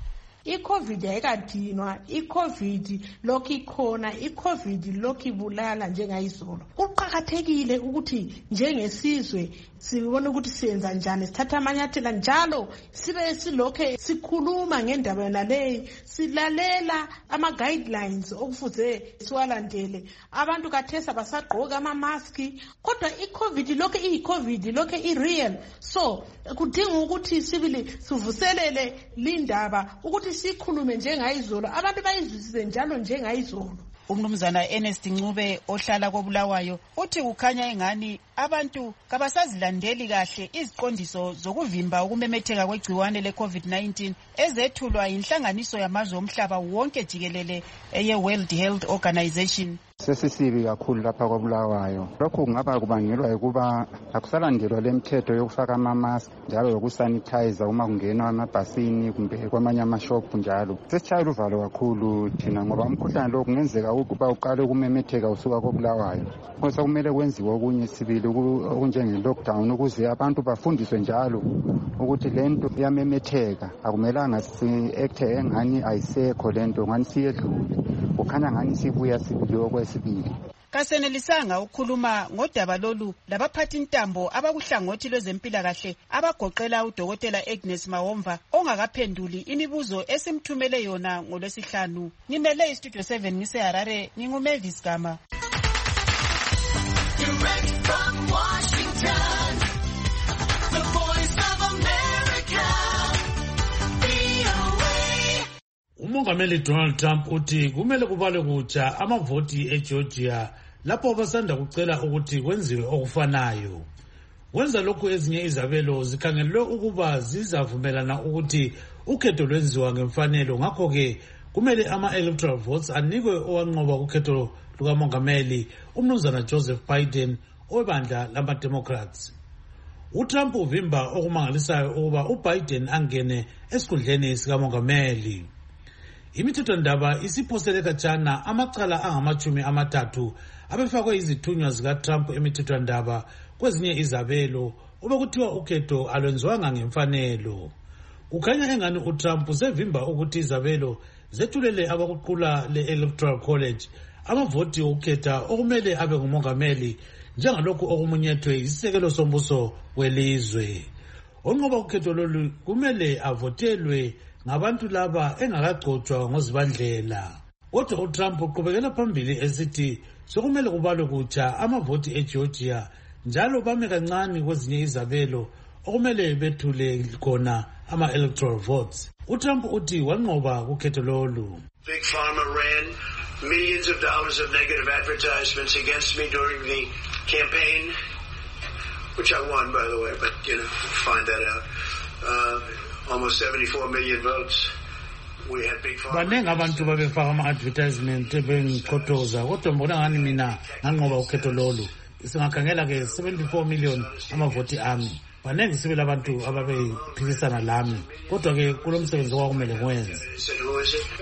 i-COVID ayikadinwa, i-COVID lokhu ikhona, i-COVID lokhu ibulala njengayizolo. Kuqakathekile ukuthi njengesizwe sibone ukuthi siyenza njani, sithatha amanyathelo njalo sibe silokhe sikhuluma ngendaba yonaleyi, silalela ama-guidelines okufuze siwalandele. Abantu kathesa basagqoka ama-maski, kodwa i-COVID lokhu iyi-COVID lokhu i-real. So kudinga ukuthi sibili sivuselele lindaba ukuthi sikhulume njengayizolo, abantu bayizwisise njalo njengayizolo. Umnumzana Ernest Ncube ohlala koBulawayo uthi kukhanya engani abantu kabasazilandeli kahle iziqondiso zokuvimba ukumemetheka kwegciwane le-COVID-19 ezethulwa yinhlanganiso yamazwe omhlaba wonke jikelele eye-World Health Organization. Sesisibi kakhulu lapha koBulawayo. Lokhu kungaba kubangelwa ukuba akusalandelwa lemithetho yokufaka ama-mask njalo yokusanitizer uma kungenwa amabhasini kumbe kwamanye amashophu njalo. Sesitshayela uvalo kakhulu thina ngoba umkhuhlane lo kungenzeka ukuba uqale ukumemetheka usuka koBulawayo. Konke kumele kwenziwe okunye sibili okunjenge-lockdown ukuze abantu bafundiswe njalo ukuthi lento iyamemetheka. Akumelanga si-act engani ayisekho lento, ngani siyedlule. Kukhanya ngani sibuya sibili okwesibili. Kasenelisanga ukukhuluma ngodaba lolu labaphathi ntambo abakuhlangothi lwezempilakahle abagoqela uDokotela Agnes Mawomva ongakaphenduli imibuzo esimthumele yona ngoLwesihlanu. Ngimele iStudio 7 ngiseHarare, nginguMavis Gama. Direct from Washington, the Voice of America, VOA. Umongameli Donald Trump uthi kumele kubalwe kutsha amavoti eGeorgia lapho basanda kucela ukuthi kwenziwe okufanayo. Wenza lokhu ezinye izabelo zikhangelwe ukuba zizavumelana ukuthi ukhetho lwenziwa ngemfanelo, ngakho-ke kumele ama-electoral votes anikwe owanqoba ukhetho lukamongameli umnumzana Joseph Biden owebandla lama-Democrats. UTrump uvimba okumangalisayo ukuba uBiden angene esikhundleni sikamongameli. Imithethondaba isiphosele khatshana amacala angama-30 abefakwe izithunywa zikaTrump emithethondaba kwezinye izabelo obekuthiwa ukhetho alwenziwanga ngemfanelo. Kukhanya engani uTrump usevimba ukuthi izabelo zethulele abakuqula le-Electoral College amavoti okukhetha okumele abe ngumongameli njengalokhu okumunyethwe isisekelo sombuso welizwe. Onqoba ukhetho lolu kumele avotelwe ngabantu laba engakagcotshwa ngozibandlela. Kodwa uTrump uqhubekela phambili esithi sokumele kubalwe kutsha amavoti eGeorgia njalo bame kancane kwezinye izabelo okumele bethule khona ama-electoral votes. uTrump uthi wanqoba ukhetho lolu. Big Pharma ran millions of dollars of negative advertisements against me during the campaign, which I won, by the way, but, find that out. Almost 74 million votes. We had Big Pharma. Banengi abantu babefaka ama-advertisement bengiqothoza, kodwa mbona ngani mina nganqoba ukhetho lolu. Singakhangela-ke 74 million amavoti ami. Banengi sibili abantu ababephikisana lami, kodwa-ke kulo msebenzi kwakumele ngiwenze. Who is it?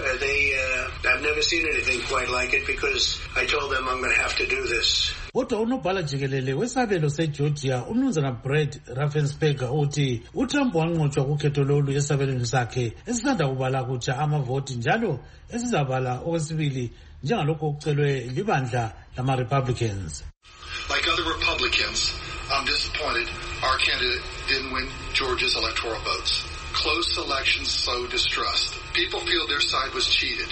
I've never seen anything quite like it because I told them I'm going to have to do this. Kodwa unobhala jikelele wesabelo seGeorgia umnumzana Brad Raffensperger uthi uTrump wanqotshwa kukhetho lolu esabelweni sakhe esisanda kubala kutsha amavoti njalo esizabala okwesibili njengalokho okucelwe libandla lama-Republicans. Like other Republicans, I'm disappointed our candidate didn't win Georgia's electoral votes. Close elections sow distrust. People feel their side was cheated.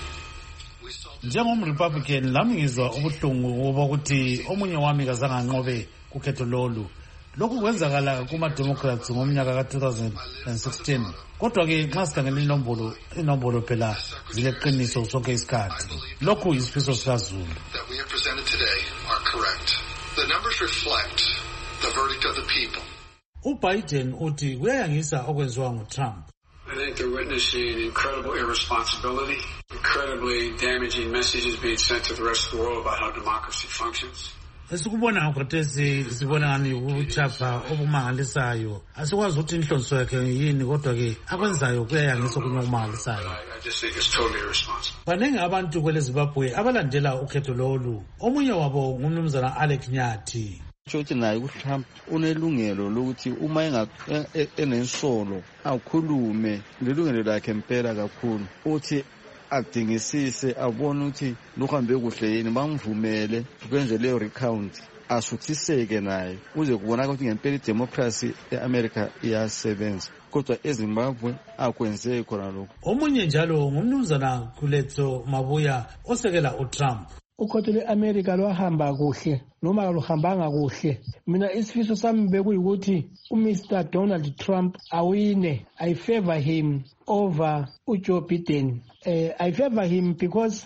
NjengomRepublican lami ngizwa ubuhlungu wokuthi omunye wami kazange anqobe kukhetho lolu. Lokhu kwenzakala kuma-Democrats ngomnyaka ka-2016. Kodwa-ke nxa sikhangela inombolo phela zileqiniso sonke isikhathi. Lokhu yisifiso sikaZulu. That we have presented today are correct. The numbers reflect the verdict of the people. uBiden uthi kuyayangisa okwenziwa nguTrump. I think they're witnessing incredible irresponsibility, incredibly damaging messages being sent to the rest of the world about how democracy functions. Esikubona ngakhothesi sibona ngani ukuchapha okumangalisayo. Asikwazi ukuthi inhlonso yakhe yini, kodwa-ke akwenzayo kuyayangisa okunye okumangalisayo. I just think it's totally irresponsible. Banengi abantu kwele Zimbabwe abalandela ukhetho lolu. Omunye wabo ngumnumzana Alec Nyathi. Shothi naye uTrump unelungelo lokuthi uma enensolo awukhulume lelungelo lakhe impela kakhulu uthi adingisise abone ukuthi luhambe kuhle yini bamvumele kwenze leyo recount asuthiseke naye uze kubonaka ukuthi ngempela idemocracy eAmerica iyasebenza kodwa eZimbabwe akwenze khona lokho. Omunye njalo ngumnumzana Kuletso Mabuya osekela uTrump. Ukhoto le-America lwahamba kuhle noma aluhambanga kuhle. Mina isifiso sami bekuyikuthi uMr Donald Trump awine. I favor him over uJoe Biden. I favor him because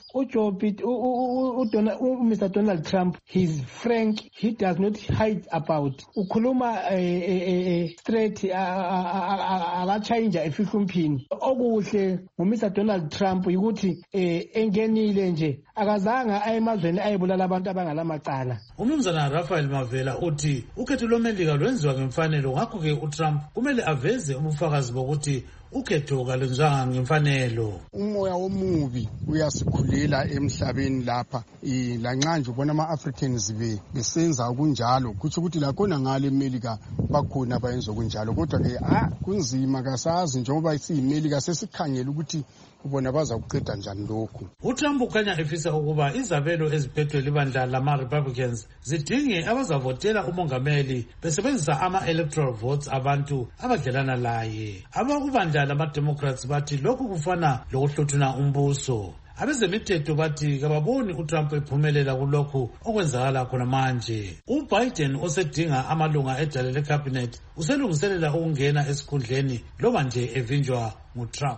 Mr. Donald Trump, he's frank, he does not hide about. Ukhuluma straight akachange efihlumphini. Okuhle ngoMr Donald Trump ukuthi engenile nje akazanga ayemazweni ayebulala abantu abangalamacala. Umnumzana Raphael Mavela uthi ukhetho lomelika lwenziwa ngemfanelo ngakho ke uTrump kumele aveze ubufakazi bokuthi ukhetho kalenzanga ngemfanelo. Umoya omubi uyasikhulela emhlabeni lapha lanxa nje ubona ama-Africans besenza kunjalo kuthi ukuthi lakhona ngale eMelika bakhona bayenza kunjalo kodwa ke kunzima kasazi njengoba siyiMelika sesikhangela ukuthi ubona baza kuqeda njani lokhu. uTrump ukanya efisa ukuba izabelo eziphethwe libandla lama-Republicans zidinge abazavotela umongameli besebenzisa ama-electoral votes abantu abadlelana laye. Abakubandla lama-Democrats bathi lokhu kufana lokuhluthuna umbuso. Abezemithetho bathi kababoni uTrump ephumelela kulokhu okwenzakala khona manje. UBiden osedinga amalunga edale lecabinet uselungiselela ukungena esikhundleni loba nje evinjwa nguTrump.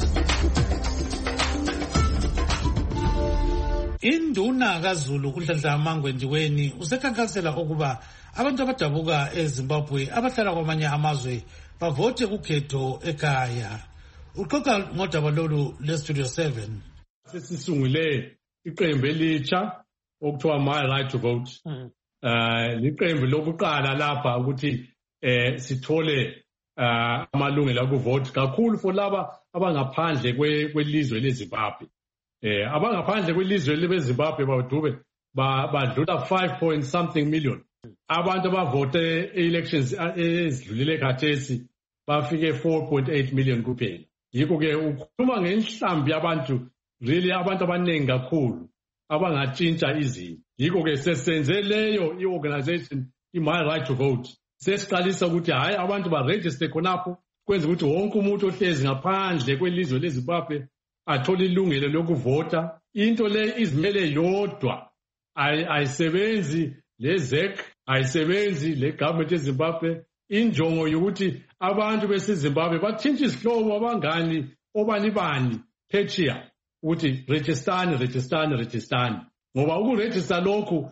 Induna kaZulu uNhlanhla Mangwendiweni usekhankasela ukuba abantu abadabuka eZimbabwe abahlala kwamanye amazwe bavote ukhetho ekhaya. Uqoqa ngodaba lolu leStudio 7. Sesisungule iqembu elitsha okuthiwa My Right to Vote. Liqembu lokuqala lapha ukuthi sithole amalungelo okuvote kakhulu for laba abangaphandle kwelizwe leZimbabwe. Abangaphandle kwelizwe leZimbabwe badube badlula 5 million. Abantu abavote elections ezidlulile khathesi bafike 4.8 million kuphela. Yikho ke ukhuluma ngenhlambi yabantu really abantu abaningi kakhulu abangatshintsha izinto. Yikho ke sesenze leyo iorganization My Right to Vote. Sesiqalisa ukuthi hayi abantu baregister khonapho kwenza ukuthi wonke umuntu ohlezi ngaphandle kwelizwe leZimbabwe athole ilungelo lokuvota. Into le izimele yodwa ayisebenzi leZEC, ayisebenzi legovernment eZimbabwe. Injongo yokuthi abantu beseZimbabwe bathintshe isihlobo abangani obanibani phetshiya ukuthi registani ngoba ukuregister lokhu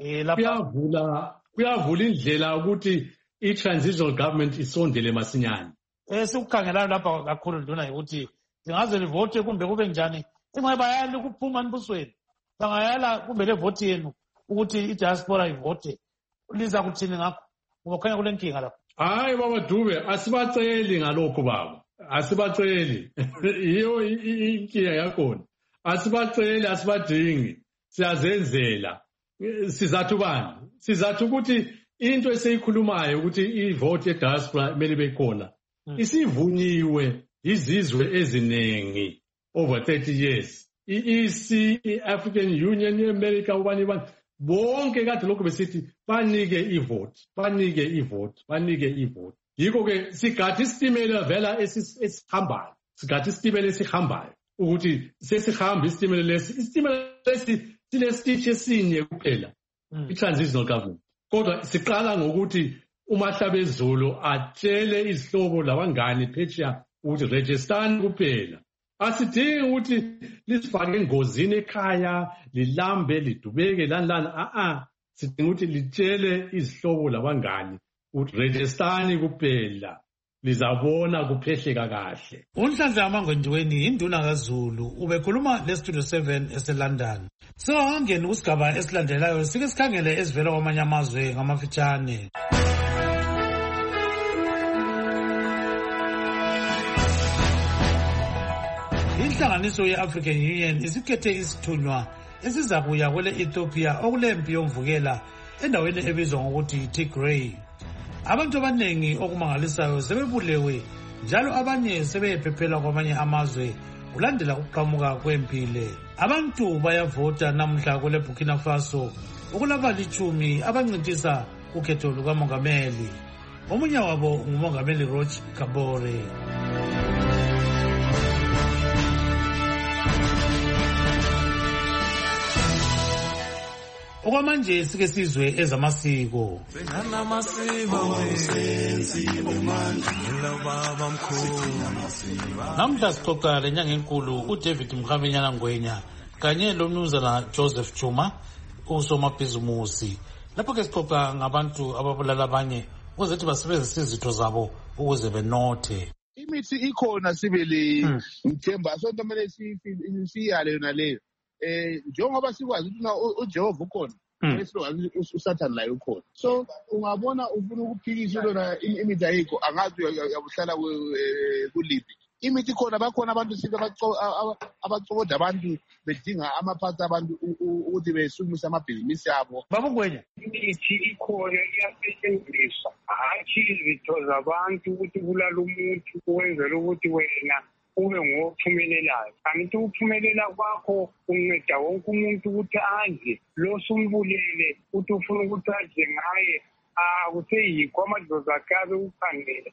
kuyavula indlela ukuthi i-transitional government isondele masinyane. Sikukhangelayo lapha kakhulu nduna ukuthi lingaze livote kumbe kube njani ingabe bayali ukuphuma embusweni bangayala kumbe levoti yenu ukuthi idiaspora ivote liza kuthini ngakho ngoba kukhanya kule nkinga lapho. Hayi baba Dube asibaceli ngalokho baba asibaceli yiyo inkinga yakhona asibaceli asibadingi siyazenzela sizathu bani sizathu ukuthi into eseyikhulumayo ukuthi ivote yediaspora kumele bekhona isivunyiwe izizwe eziningi over 30 years. I-EC, i-African Union, i-America, ubani bonke kade lokho besithi banike ivote. Yikho ke sigadi isitimela vela esihambayo. Ukuthi sesihamba isitimela lesi sinesitishi esinye kuphela. I-transitional government. Kodwa siqala ngokuthi uMahlabezulu atshele izihlobo labangani phetshiya ukuthi registani kuphela. Asidingi ukuthi lisifake engozini ekhaya lilambe lidubeke lani sidinga ukuthi litshele izihlobo labangani ukuthi registani kuphela lizabona kuphehleka kahle. uNhlanhla Mangwendiweni induna kaZulu ubekhuluma leStudio 7 eseLondon. Singangeni kusigaba esilandelayo sike sikhangele ezivela kwamanye amazwe ngamafitshane. Inhlanganiso ye-African Union isikhethe isithunywa esizakuya kwele-Ethiopia okulempi yomvukela endaweni ebizwa ngokuthi Tigray. Abantu abaningi okumangalisayo sebebulewe njalo abanye sebephephela kwamanye amazwe kulandela ukuqhamuka kwempile. Abantu bayavota namhla kwele Burkina Faso ukulabalitshumi abancintisa ukhetho lukamongameli. Omunye wabo ngumongameli Roch Kabore. Okwamanje sike sizwe ezamasiko. Namhla sixoxa lenyanga enkulu uDavid Mkhavenyana Ngwenya kanye lomnumzana Joseph Chuma usomabhizimusi. Lapho-ke sixoxa ngabantu ababulala abanye ukuze basebenzise izitho zabo ukuze benothe. Imithi ikhona sibili ngithemba sonke kumele siyale yona leyo. Njengoba sikwazi ukuthi uJehova ukhona esilokwazi uSathane laye ukhona. So ungabona ufuna ukuphikisha lona imithi ayikho angazi uyabuhlala kuliphi. Imithi ikhona bakhona abantu sike abacoboda abantu bedinga amaphathi abantu ukuthi besukumisa amabhizinisi abo. Babungwenya imithi ikhona iyasetshenziswa hatshi izitho zabantu ukuthi kulala umuntu ukwenzela ukuthi wena ube ngophumelelayo. Angithi ukuphumelela kwakho unceda wonke umuntu ukuthi adle lo sumbulele ukuthi ufuna ukuthi adle ngaye akuseyikho amadlozi akhe abe ukhangela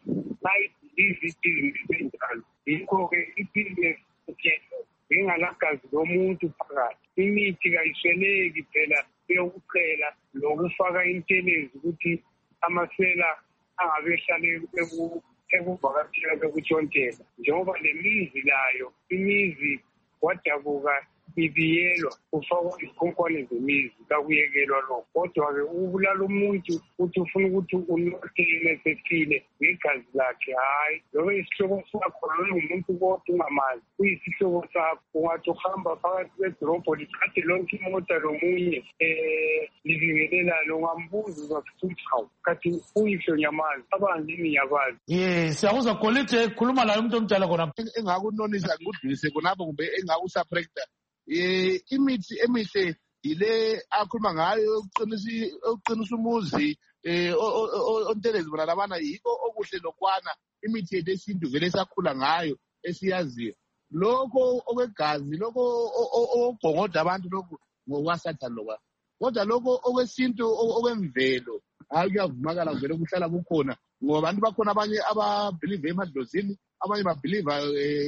izitho yikho-ke ibhizinesi ingalagazi lomuntu phakathi. Imithi kayisweleki phela eyokuqhela lokufaka intelezi ukuthi amasela angabe ehlale ekuvakashela bekutshontela. Njengoba le mizi layo imizi wadabuka ibiyelwa kufakwa izikhonkwane zemizi kakuyekelwa lokho. Kodwa-ke ukubulala umuntu ukuthi ufuna ukuthi unothele sefile ngegazi lakhe hhayi. Loba isihlobo sakho loyo umuntu kodwa ungamazi uyisihlobo sakho ungathi uhamba phakathi kwedorobho lithathe lonke imota lomunye libingelelalo ungambuza uzakuthi hawu kathi uyihlo nyamazi abanzi niyabazi. Siyakuzwa Golide khuluma layo umuntu omdala khona. Engakunonisa ngikudlulise khonapho kumbe engakusaprekta. Imithi emihle ile akhuluma ngayo uqinisa umuzi ontelezi bona labana yiko okuhle lokwana imithi yethu esintu vele sakhula ngayo esiyaziyo. Lokho okwegazi lokho okubhongoda abantu lokho ngokwaSathane lokwa. Kodwa lokho okwesintu okwemvelo hayi kuyavumakala vele kuhlala kukhona ngoba abantu bakhona abanye ababhilive emadlozini abanye babhiliva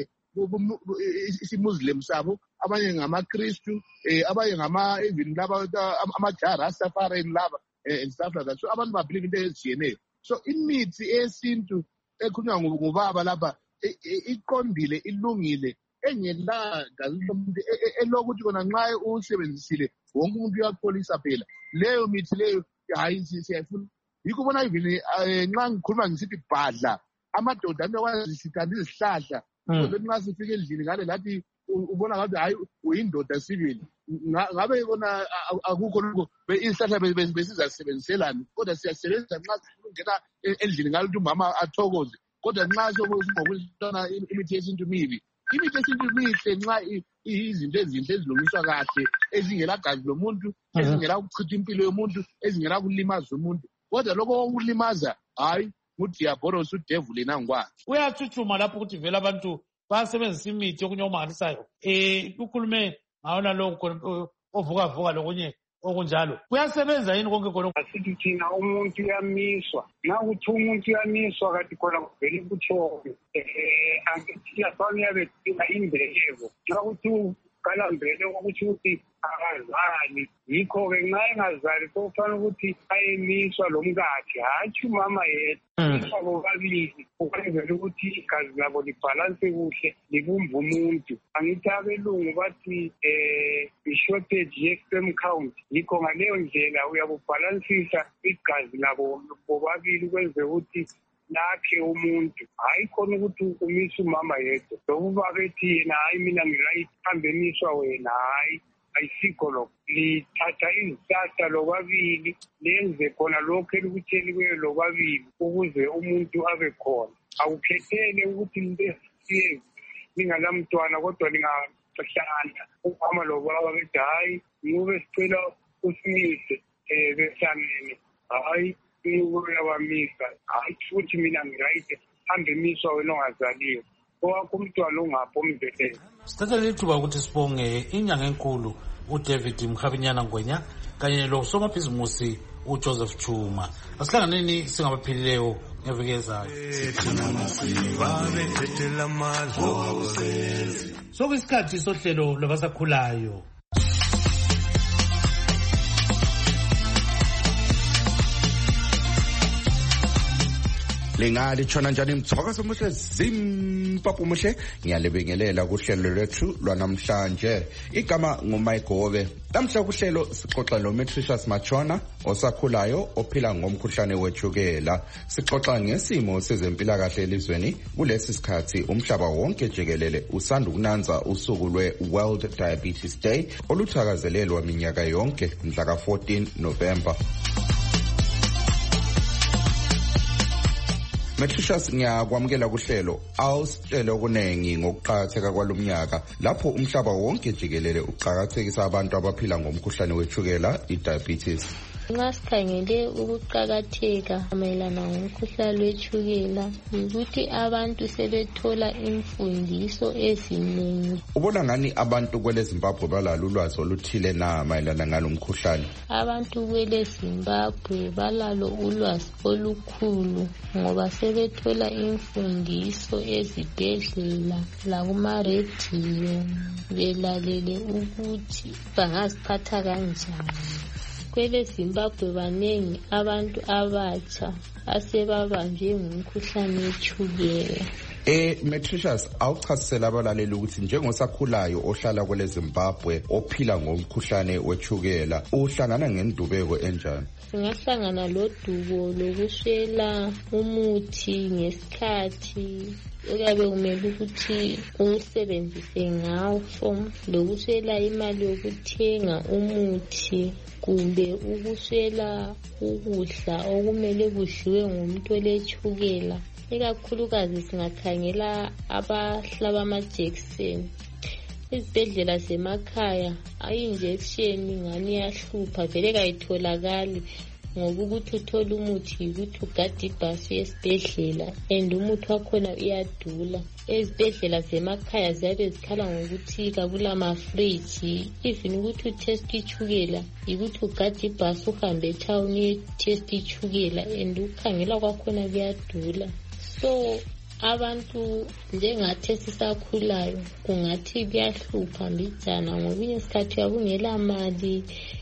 isimuslim sabo abanye ngamaKristu abanye even laba amajara asafareni laba and stuff like that. So abantu babhilive into ezijiyeneyo. So imithi esintu ekhulunywa ngubaba lapha iqondile ilungile engela gazi lomuntu elokuthi kona nxa usebenzisile wonke umuntu uyakholisa phela leyo mithi leyo hayi siyayifuna. Yikho bona even nxa ngikhuluma ngisithi bhadla amadoda anokwazi sithanda izihlahla nxa sifika endlini ngale lathi ubona ngathi hayi uyindoda sibili ngabe bona akukho lokho izihlahla besizazisebenziselani kodwa siyasebenzisa nxa sifuna ukungena endlini ngale ukuthi umama athokoze. Kodwa nxa sokukhona imithi yesintu mibi. Imithi yesintu mihle nxa izinto ezinhle ezilungiswa kahle ezingela gazi lomuntu ezingela ukuchitha impilo yomuntu ezingela kulimaza umuntu. Kodwa lokho okulimaza hayi ngudiabolos udevil nangwazi. Uyathuthuma lapho ukuthi vele abantu basebenzisa imithi yokunye omangalisayo. Ukhulume ngawona lokho ovuka lokunye okunjalo. Kuyasebenza yini konke khona? Asithi thina umuntu uyamiswa. Nakuthi umuntu uyamiswa kathi khona kuvele kuthiwo angithi yafana yabedinga imbeleko. Nakuthi kalambele ukuthi akazali. Yikho-ke nxa engazali kufanele ukuthi ayemiswa lomkakhe hatshi umama yedwa. Abo babili ukwenzela ukuthi igazi labo libhalanse kuhle libumbe umuntu. Angithi abelungu bathi i-shortage ye-sperm count. Yikho ngaleyo ndlela uyabubhalansisa igazi labo bobabili ukwenzela ukuthi lakhe umuntu. Hayi khona ukuthi umise umama yedwa. Lokuba bethi yena hayi mina ngirayihambe emiswa wena hayi. Ayisikho lokho. Lithatha izihlahla lobabili lenze khona lokho elikutsheliweyo lobabili ukuze umuntu abe khona. Awukhethele ukuthi into lingalamntwana kodwa lingahlangana umama lobaba bethi hayi ngube sicela usimise behlangene hayi uyabamisa hayi futhi mina ngirayite hambe miswa wena ongazaliwe owakho umntwana ungaphi omvelele. Sithatha ithuba ukuthi sibonge inyanga enkulu uDavid Mkhavinyana Ngwenya kanye losomabhizimusi uJoseph Chuma. Asihlanganeni singabaphilileyo ngeviki ezayo. Sokuyisikhathi sohlelo lwabasakhulayo. Lingatshona njani mthokozo muhle Zimbabwe muhle ngiyalebengelela kuhlelo lwethu lwanamhlanje igama nguMayigobe namhla kuhlelo sixoxa lo Metricious Machona osakhulayo ophila ngomkhuhlane wethukela sixoxa ngesimo sezempilakahle elizweni kulesi sikhathi umhlaba wonke jikelele usanda ukunanza usuku lwe World Diabetes Day oluthakazelelwa minyaka yonke mhla ka-14 November. Metricious ngiyakwamukela kuhlelo awusitshele okunengi ngokuqhakatheka kwalomnyaka lapho umhlaba wonke jikelele uqhakathekisa abantu abaphila ngomkhuhlane wethukela i-diabetes. Ngasikhangele ukuqhakatheka mayelana ngomkhuhlane wethukela ukuthi abantu sebethola imfundiso eziningi. Ubona ngani abantu kwele Zimbabwe balalo ulwazi oluthile na mayelana ngalomkhuhlane? Abantu kwele Zimbabwe balalo ulwazi olukhulu ngoba sebethola imfundiso ezibhedlela lakuma-radio belalele ukuthi bangaziphatha kanjani. Kwele Zimbabwe banengi abantu abatsha asebabanjwe ngumkhuhlane wethukela. Metricious awuchasisela abalaleli ukuthi njengosakhulayo ohlala kwele Zimbabwe ophila ngomkhuhlane wethukela uhlangana ngendubeko enjani? Singahlangana lodubo lokuswela umuthi ngesikhathi uyabe kumele ukuthi usebenzise ngawo lokuswela imali yokuthenga umuthi kumbe ukuswela ukudla okumele kudliwe ngumuntu olethukela. Ikakhulukazi singakhangela abahlaba amajekiseni. Izibhedlela zemakhaya injection ngani yahlupha vele kayitholakali ngoba ukuthi uthola umuthi ukuthi ugade ibhasi yesibhedlela and umuthi wakhona uyadula. Ezibhedlela zemakhaya ziyabe zikhala ngokuthi kabula mafriji even ukuthi utest ichukela ukuthi ugade ibhasi uhambe town uyetest ichukela and ukhangela kwakhona kuyadula. So abantu njengathi sisakhulayo kungathi kuyahlupha mbijana ngoba isikhathi uyabungela mali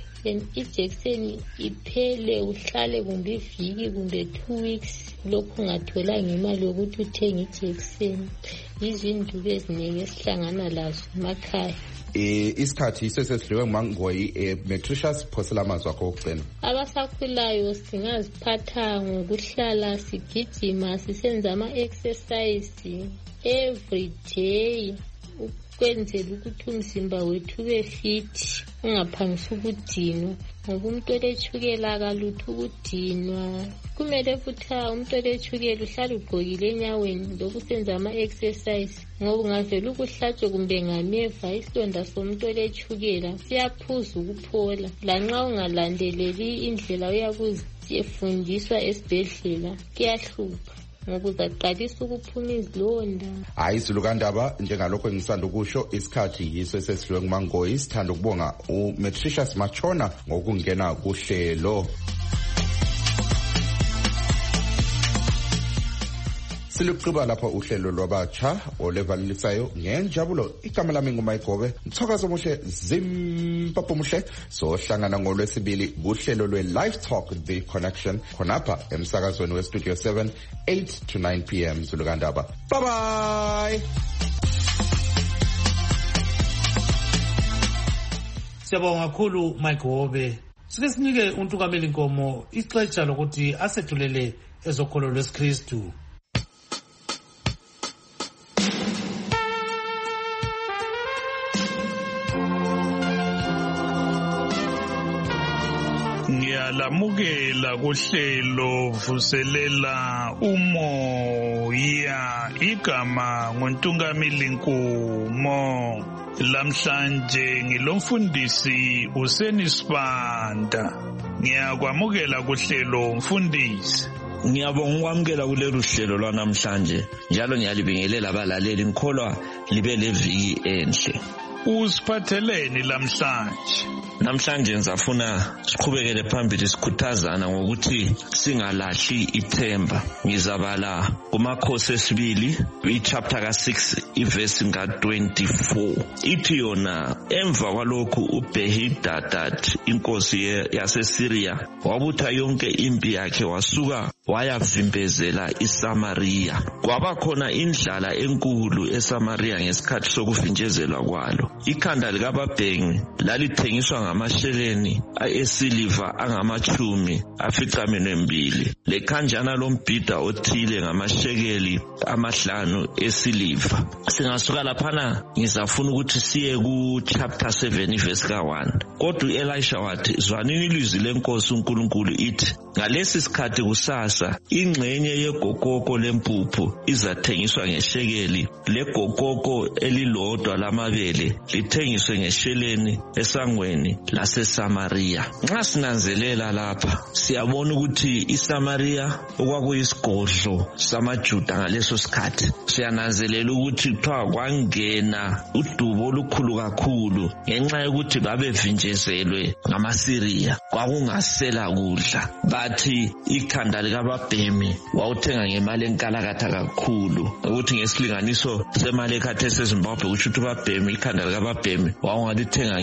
ijekiseni iphele uhlale kumbe iviki kumbe 2 weeks lokhu ungatholanga imali yokuthi uthenge ijekiseni. Izinduku eziningi esihlangana lazo emakhaya. Isikhathi sesidliwe nguMangoyi. Metricious phosela amazwi akho okugcina. Abasakhulayo singaziphatha ngokuhlala sigijima sisenza ama-exercise every day ukwenzela ukuthi umzimba wethu ube fit ungaphangisi ukudinwa ngoba umuntu olethukela akalutho ukudinwa. Kumele futhi umuntu olethukela uhlale ugqokile enyaweni lokhu senza ama-exercise ngoba ungavela ukuhlatshwe kumbe ngameva isilonda somuntu olethukela siyaphuza ukuphola lanxa ungalandeleli indlela uyakuzifundiswa esibhedlela kuyahlupha ngoba uzaqalisa ukuphuma izilonda. Hayi Zulu kaNdaba njengalokho engisanda ukusho isikhathi yiso sesidliwe nguMangoyi. Sithanda ukubonga uMetricious Machona ngokungena kuhlelo. Siluqhuba lapha uhlelo lwabatsha olevalisayo ngenjabulo. Igama lami nguMayigobe. Mthokozo muhle Zimbabwe muhle. Sohlangana ngolwesibili kuhlelo lwe-Live Talk The Connection khonapha emsakazweni we-Studio 7 8 to 9 p.m. Zulu kaNdaba. Bye bye. Siyabonga kakhulu Mayigobe. Sike sinike uNtukameli Nkomo ixesha lokuthi asethulele ezokholo lwesikristu. Ngiyalamukela kuhlelo vuselela umoya igama nguNtungameli Nkomo. Lamhlanje ngilomfundisi uSenisibanda. Ngiyakwamukela kuhlelo mfundisi. Ngiyabonga ukwamukela kulolu hlelo lwanamhlanje njalo ngiyalibingelela abalaleli ngikholwa libe leviki enhle. Usiphatheleni lamhlanje? Namhlanje ngizafuna siqhubekele phambili sikhuthazana ngokuthi singalahli ithemba. Ngizabala kuMakhosi esibili ichapter ka6 iverse ka24. Ithi yona emva kwalokhu uBehidadad inkosi yaseSyria wabutha yonke impi yakhe wasuka wayavimbezela iSamaria. Kwaba khona indlala enkulu eSamaria ngesikhathi sokuvinjezelwa kwalo. Ikhanda likababhengi lalithengiswa ngamasheleni esiliva angama-12 lekhanjana lombhida othile ngamashekeli 5 esiliva. Singasuka laphana ngizafuna ukuthi siye ku chapter 7 verse ka1. Kodwa uElisha wathi, zwanini ilizwi lenkosi uNkulunkulu ithi, ngalesi sikhathi kusasa ingxenye yegokoko lempuphu izathengiswa ngeshekeli legokoko elilodwa lamabele lithengiswe ngesheleni esangweni laseSamaria. Nxa sinanzelela lapha siyabona ukuthi iSamaria okwakuyisigodlo samaJuda ngaleso sikhathi. Siyananzelela ukuthi kuthiwa kwangena udubo olukhulu kakhulu ngenxa yokuthi babevinjezelwe ngamaSiriya, kwakungasela kudla. Bathi ikhanda likababhemi wawuthenga ngemali enkalakatha kakhulu, ukuthi ngesilinganiso semali ekhathesi eZimbabwe kusho ukuthi ubabhemi ikhanda likababhemi wawungalithenga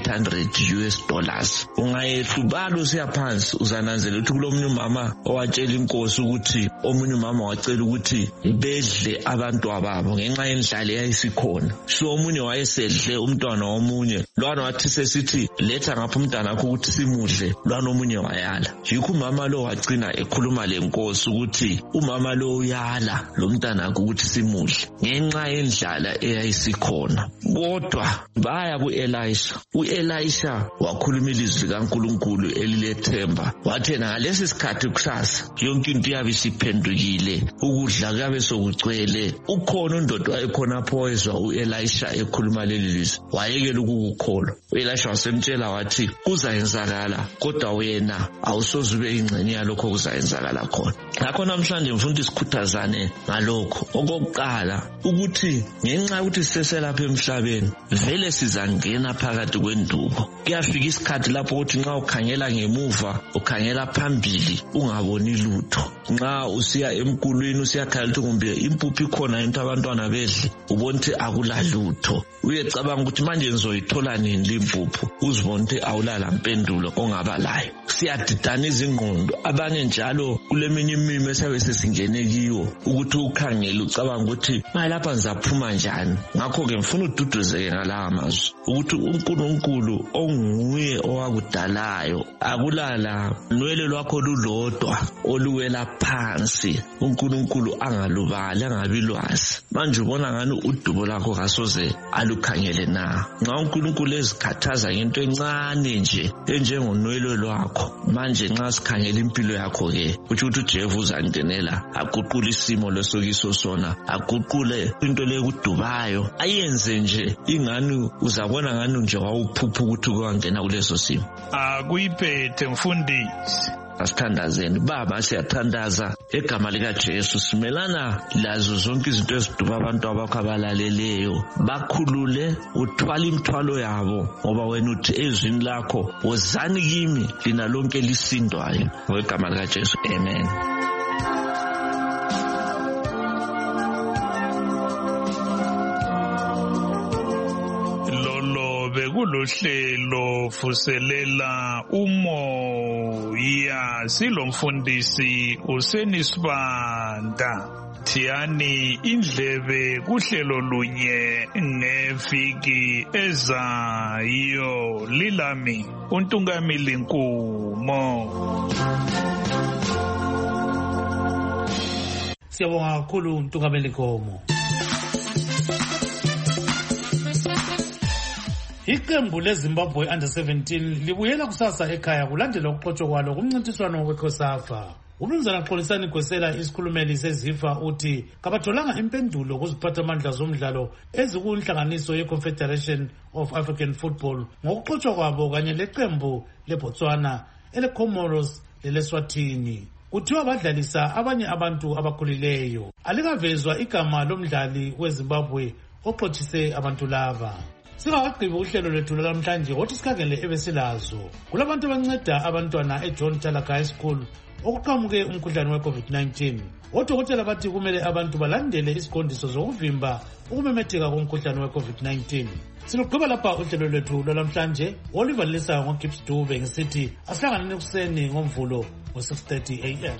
$800. Ungayehlubala usiya phansi uzananzela ukuthi kulomunye umama owatshela inkosi ukuthi omunye umama wacela ukuthi bedle abantu ababo ngenxa yendlala eyayisikhona. So omunye wayesedle umntwana womunye, lwana wathi sesithi letha ngapha umntwana wakho ukuthi simudle, lwana omunye wayala. Yikho umama lo wagcina ekhuluma lenkosi ukuthi umama lo uyala lo mntwana wakho ukuthi simudle ngenxa yendlala eyayisikhona. Kodwa baya ku-Elisha. U-Elisha wakhuluma ilizwi likaNkulunkulu elilethemba. Wathi ngalesi sikhathi kusasa yonke into yabe isiphendukile, ukudla kuyabe sokugcwele. Ukhona undoda wayekhonapho wezwa u-Elisha ekhuluma leli lizwi, wayekela ukukholwa. U-Elisha wasemtshela wathi kuzayenzakala, kodwa wena awusoze ube ingxenye yalokho kuzayenzakala khona. Ngakho namhlanje mfundi sikhuthazane ngalokho. Okokuqala ukuthi ngenxa yokuthi siseselapha emhlabeni vele sizangena phakathi kwendubo. Kuyafika isikhathi lapho ukuthi nxa ukhangela ngemuva ukhangela phambili ungaboni lutho. Nxa usiya emkulwini usiyakhala ukuthi kumbe impuphu ikhona into abantwana bedle, ubona ukuthi akula lutho. Uyecabanga ukuthi manje ngizoyithola nini limpuphu, uzibona ukuthi awulala mpendulo ongaba layo. Siyadidana izingqondo. Abanye njalo kuleminye imimo esabe sesingene kiyo ukuthi ukhangele ucabanga ukuthi lapha ngizaphuma njani. Ngakho ke ngifuna ududuzeke ngalawa mazwi ukuthi uNkulunkulu onguye owakudalayo akulala nwele lwakho lulodwa oluwela phansi. uNkulunkulu angalubali, angabi lwazi. Manje ubona ngani udubo lakho kasoze alukhangele na? Nxa uNkulunkulu ezikhathaza ngento encane nje enjengonwele lwakho, manje nxa sikhangela impilo yakho ke uthi uJehovah uzangenela aguqule isimo lesokiso sona, aguqule into le kudubayo, ayenze nje ingani uzabona ngani nje wawuphupha ukuthi kwangena kuleso simo. Akuyiphethe mfundisi. Asithandazeni Baba, siyathandaza egama likaJesu. Simelana lazo zonke izinto eziduba abantu abakho abalaleleyo, bakhulule uthwala imithwalo yabo, ngoba wena uthi ezwini lakho wozani kimi lina lonke lisindwayo. Ngegama likaJesu, amen. Bekulohlelo vuselela umoya, silomfundisi uSenisibanda. Thiyani indlebe kuhlelo lunye ngeviki ezayo. Lilami uNtungamili Nkumo. Siyabonga kakhulu uNtungamili Nkumo. Iqembu leZimbabwe under 17 libuyela kusasa ekhaya kulandela ukuxotshwa kwalo kumncintiswano weCOSAFA. umnumzana Xolisani Gwesela isikhulumeli seZIFA uthi kabatholanga impendulo kuziphathamandla zomdlalo ezikunhlanganiso ye-Confederation of African Football ngokuxotshwa kwabo kanye leqembu leBotswana, eleComoros leleSwatini. Kuthiwa badlalisa abanye abantu abakhulileyo. Alikavezwa igama lomdlali weZimbabwe oxothise abantu laba. Singakagqibi uhlelo lwethu namhlanje othi sikhangele ebesilazo. Kulabantu abanceda abantwana eJohn Talaka High School okuqhamuke umkhuhlane we-COVID-19. Odokotela bathi kumele abantu balandele isiqondiso zokuvimba ukumemetheka komkhuhlane we-COVID-19. Siluqhuba lapha uhlelo lwethu lwanamhlanje. Oliver Lisa ngoGibbs Dube ngisithi asihlangane kuseni ngomvulo ngo-6:30 AM.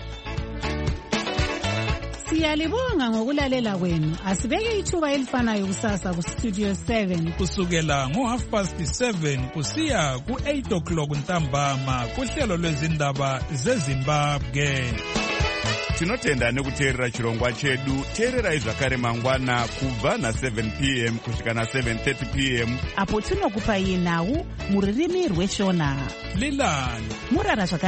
Siyalibonga ngokulalela kwenu. Asibeke ithuba elifanayo kusasa ku-Studio 7 kusukela ngo7:30 kusiya ku8 o'clock ntambama kuhlelo lwezindaba zeZimbabwe. Tinotenda nekuteerera chirongwa chedu. Teererai zvakare mangwana kubva na7 PM kusvika na7:30 PM apo tinokupai nhau muririmi rweshona. Lilani murara zvakare.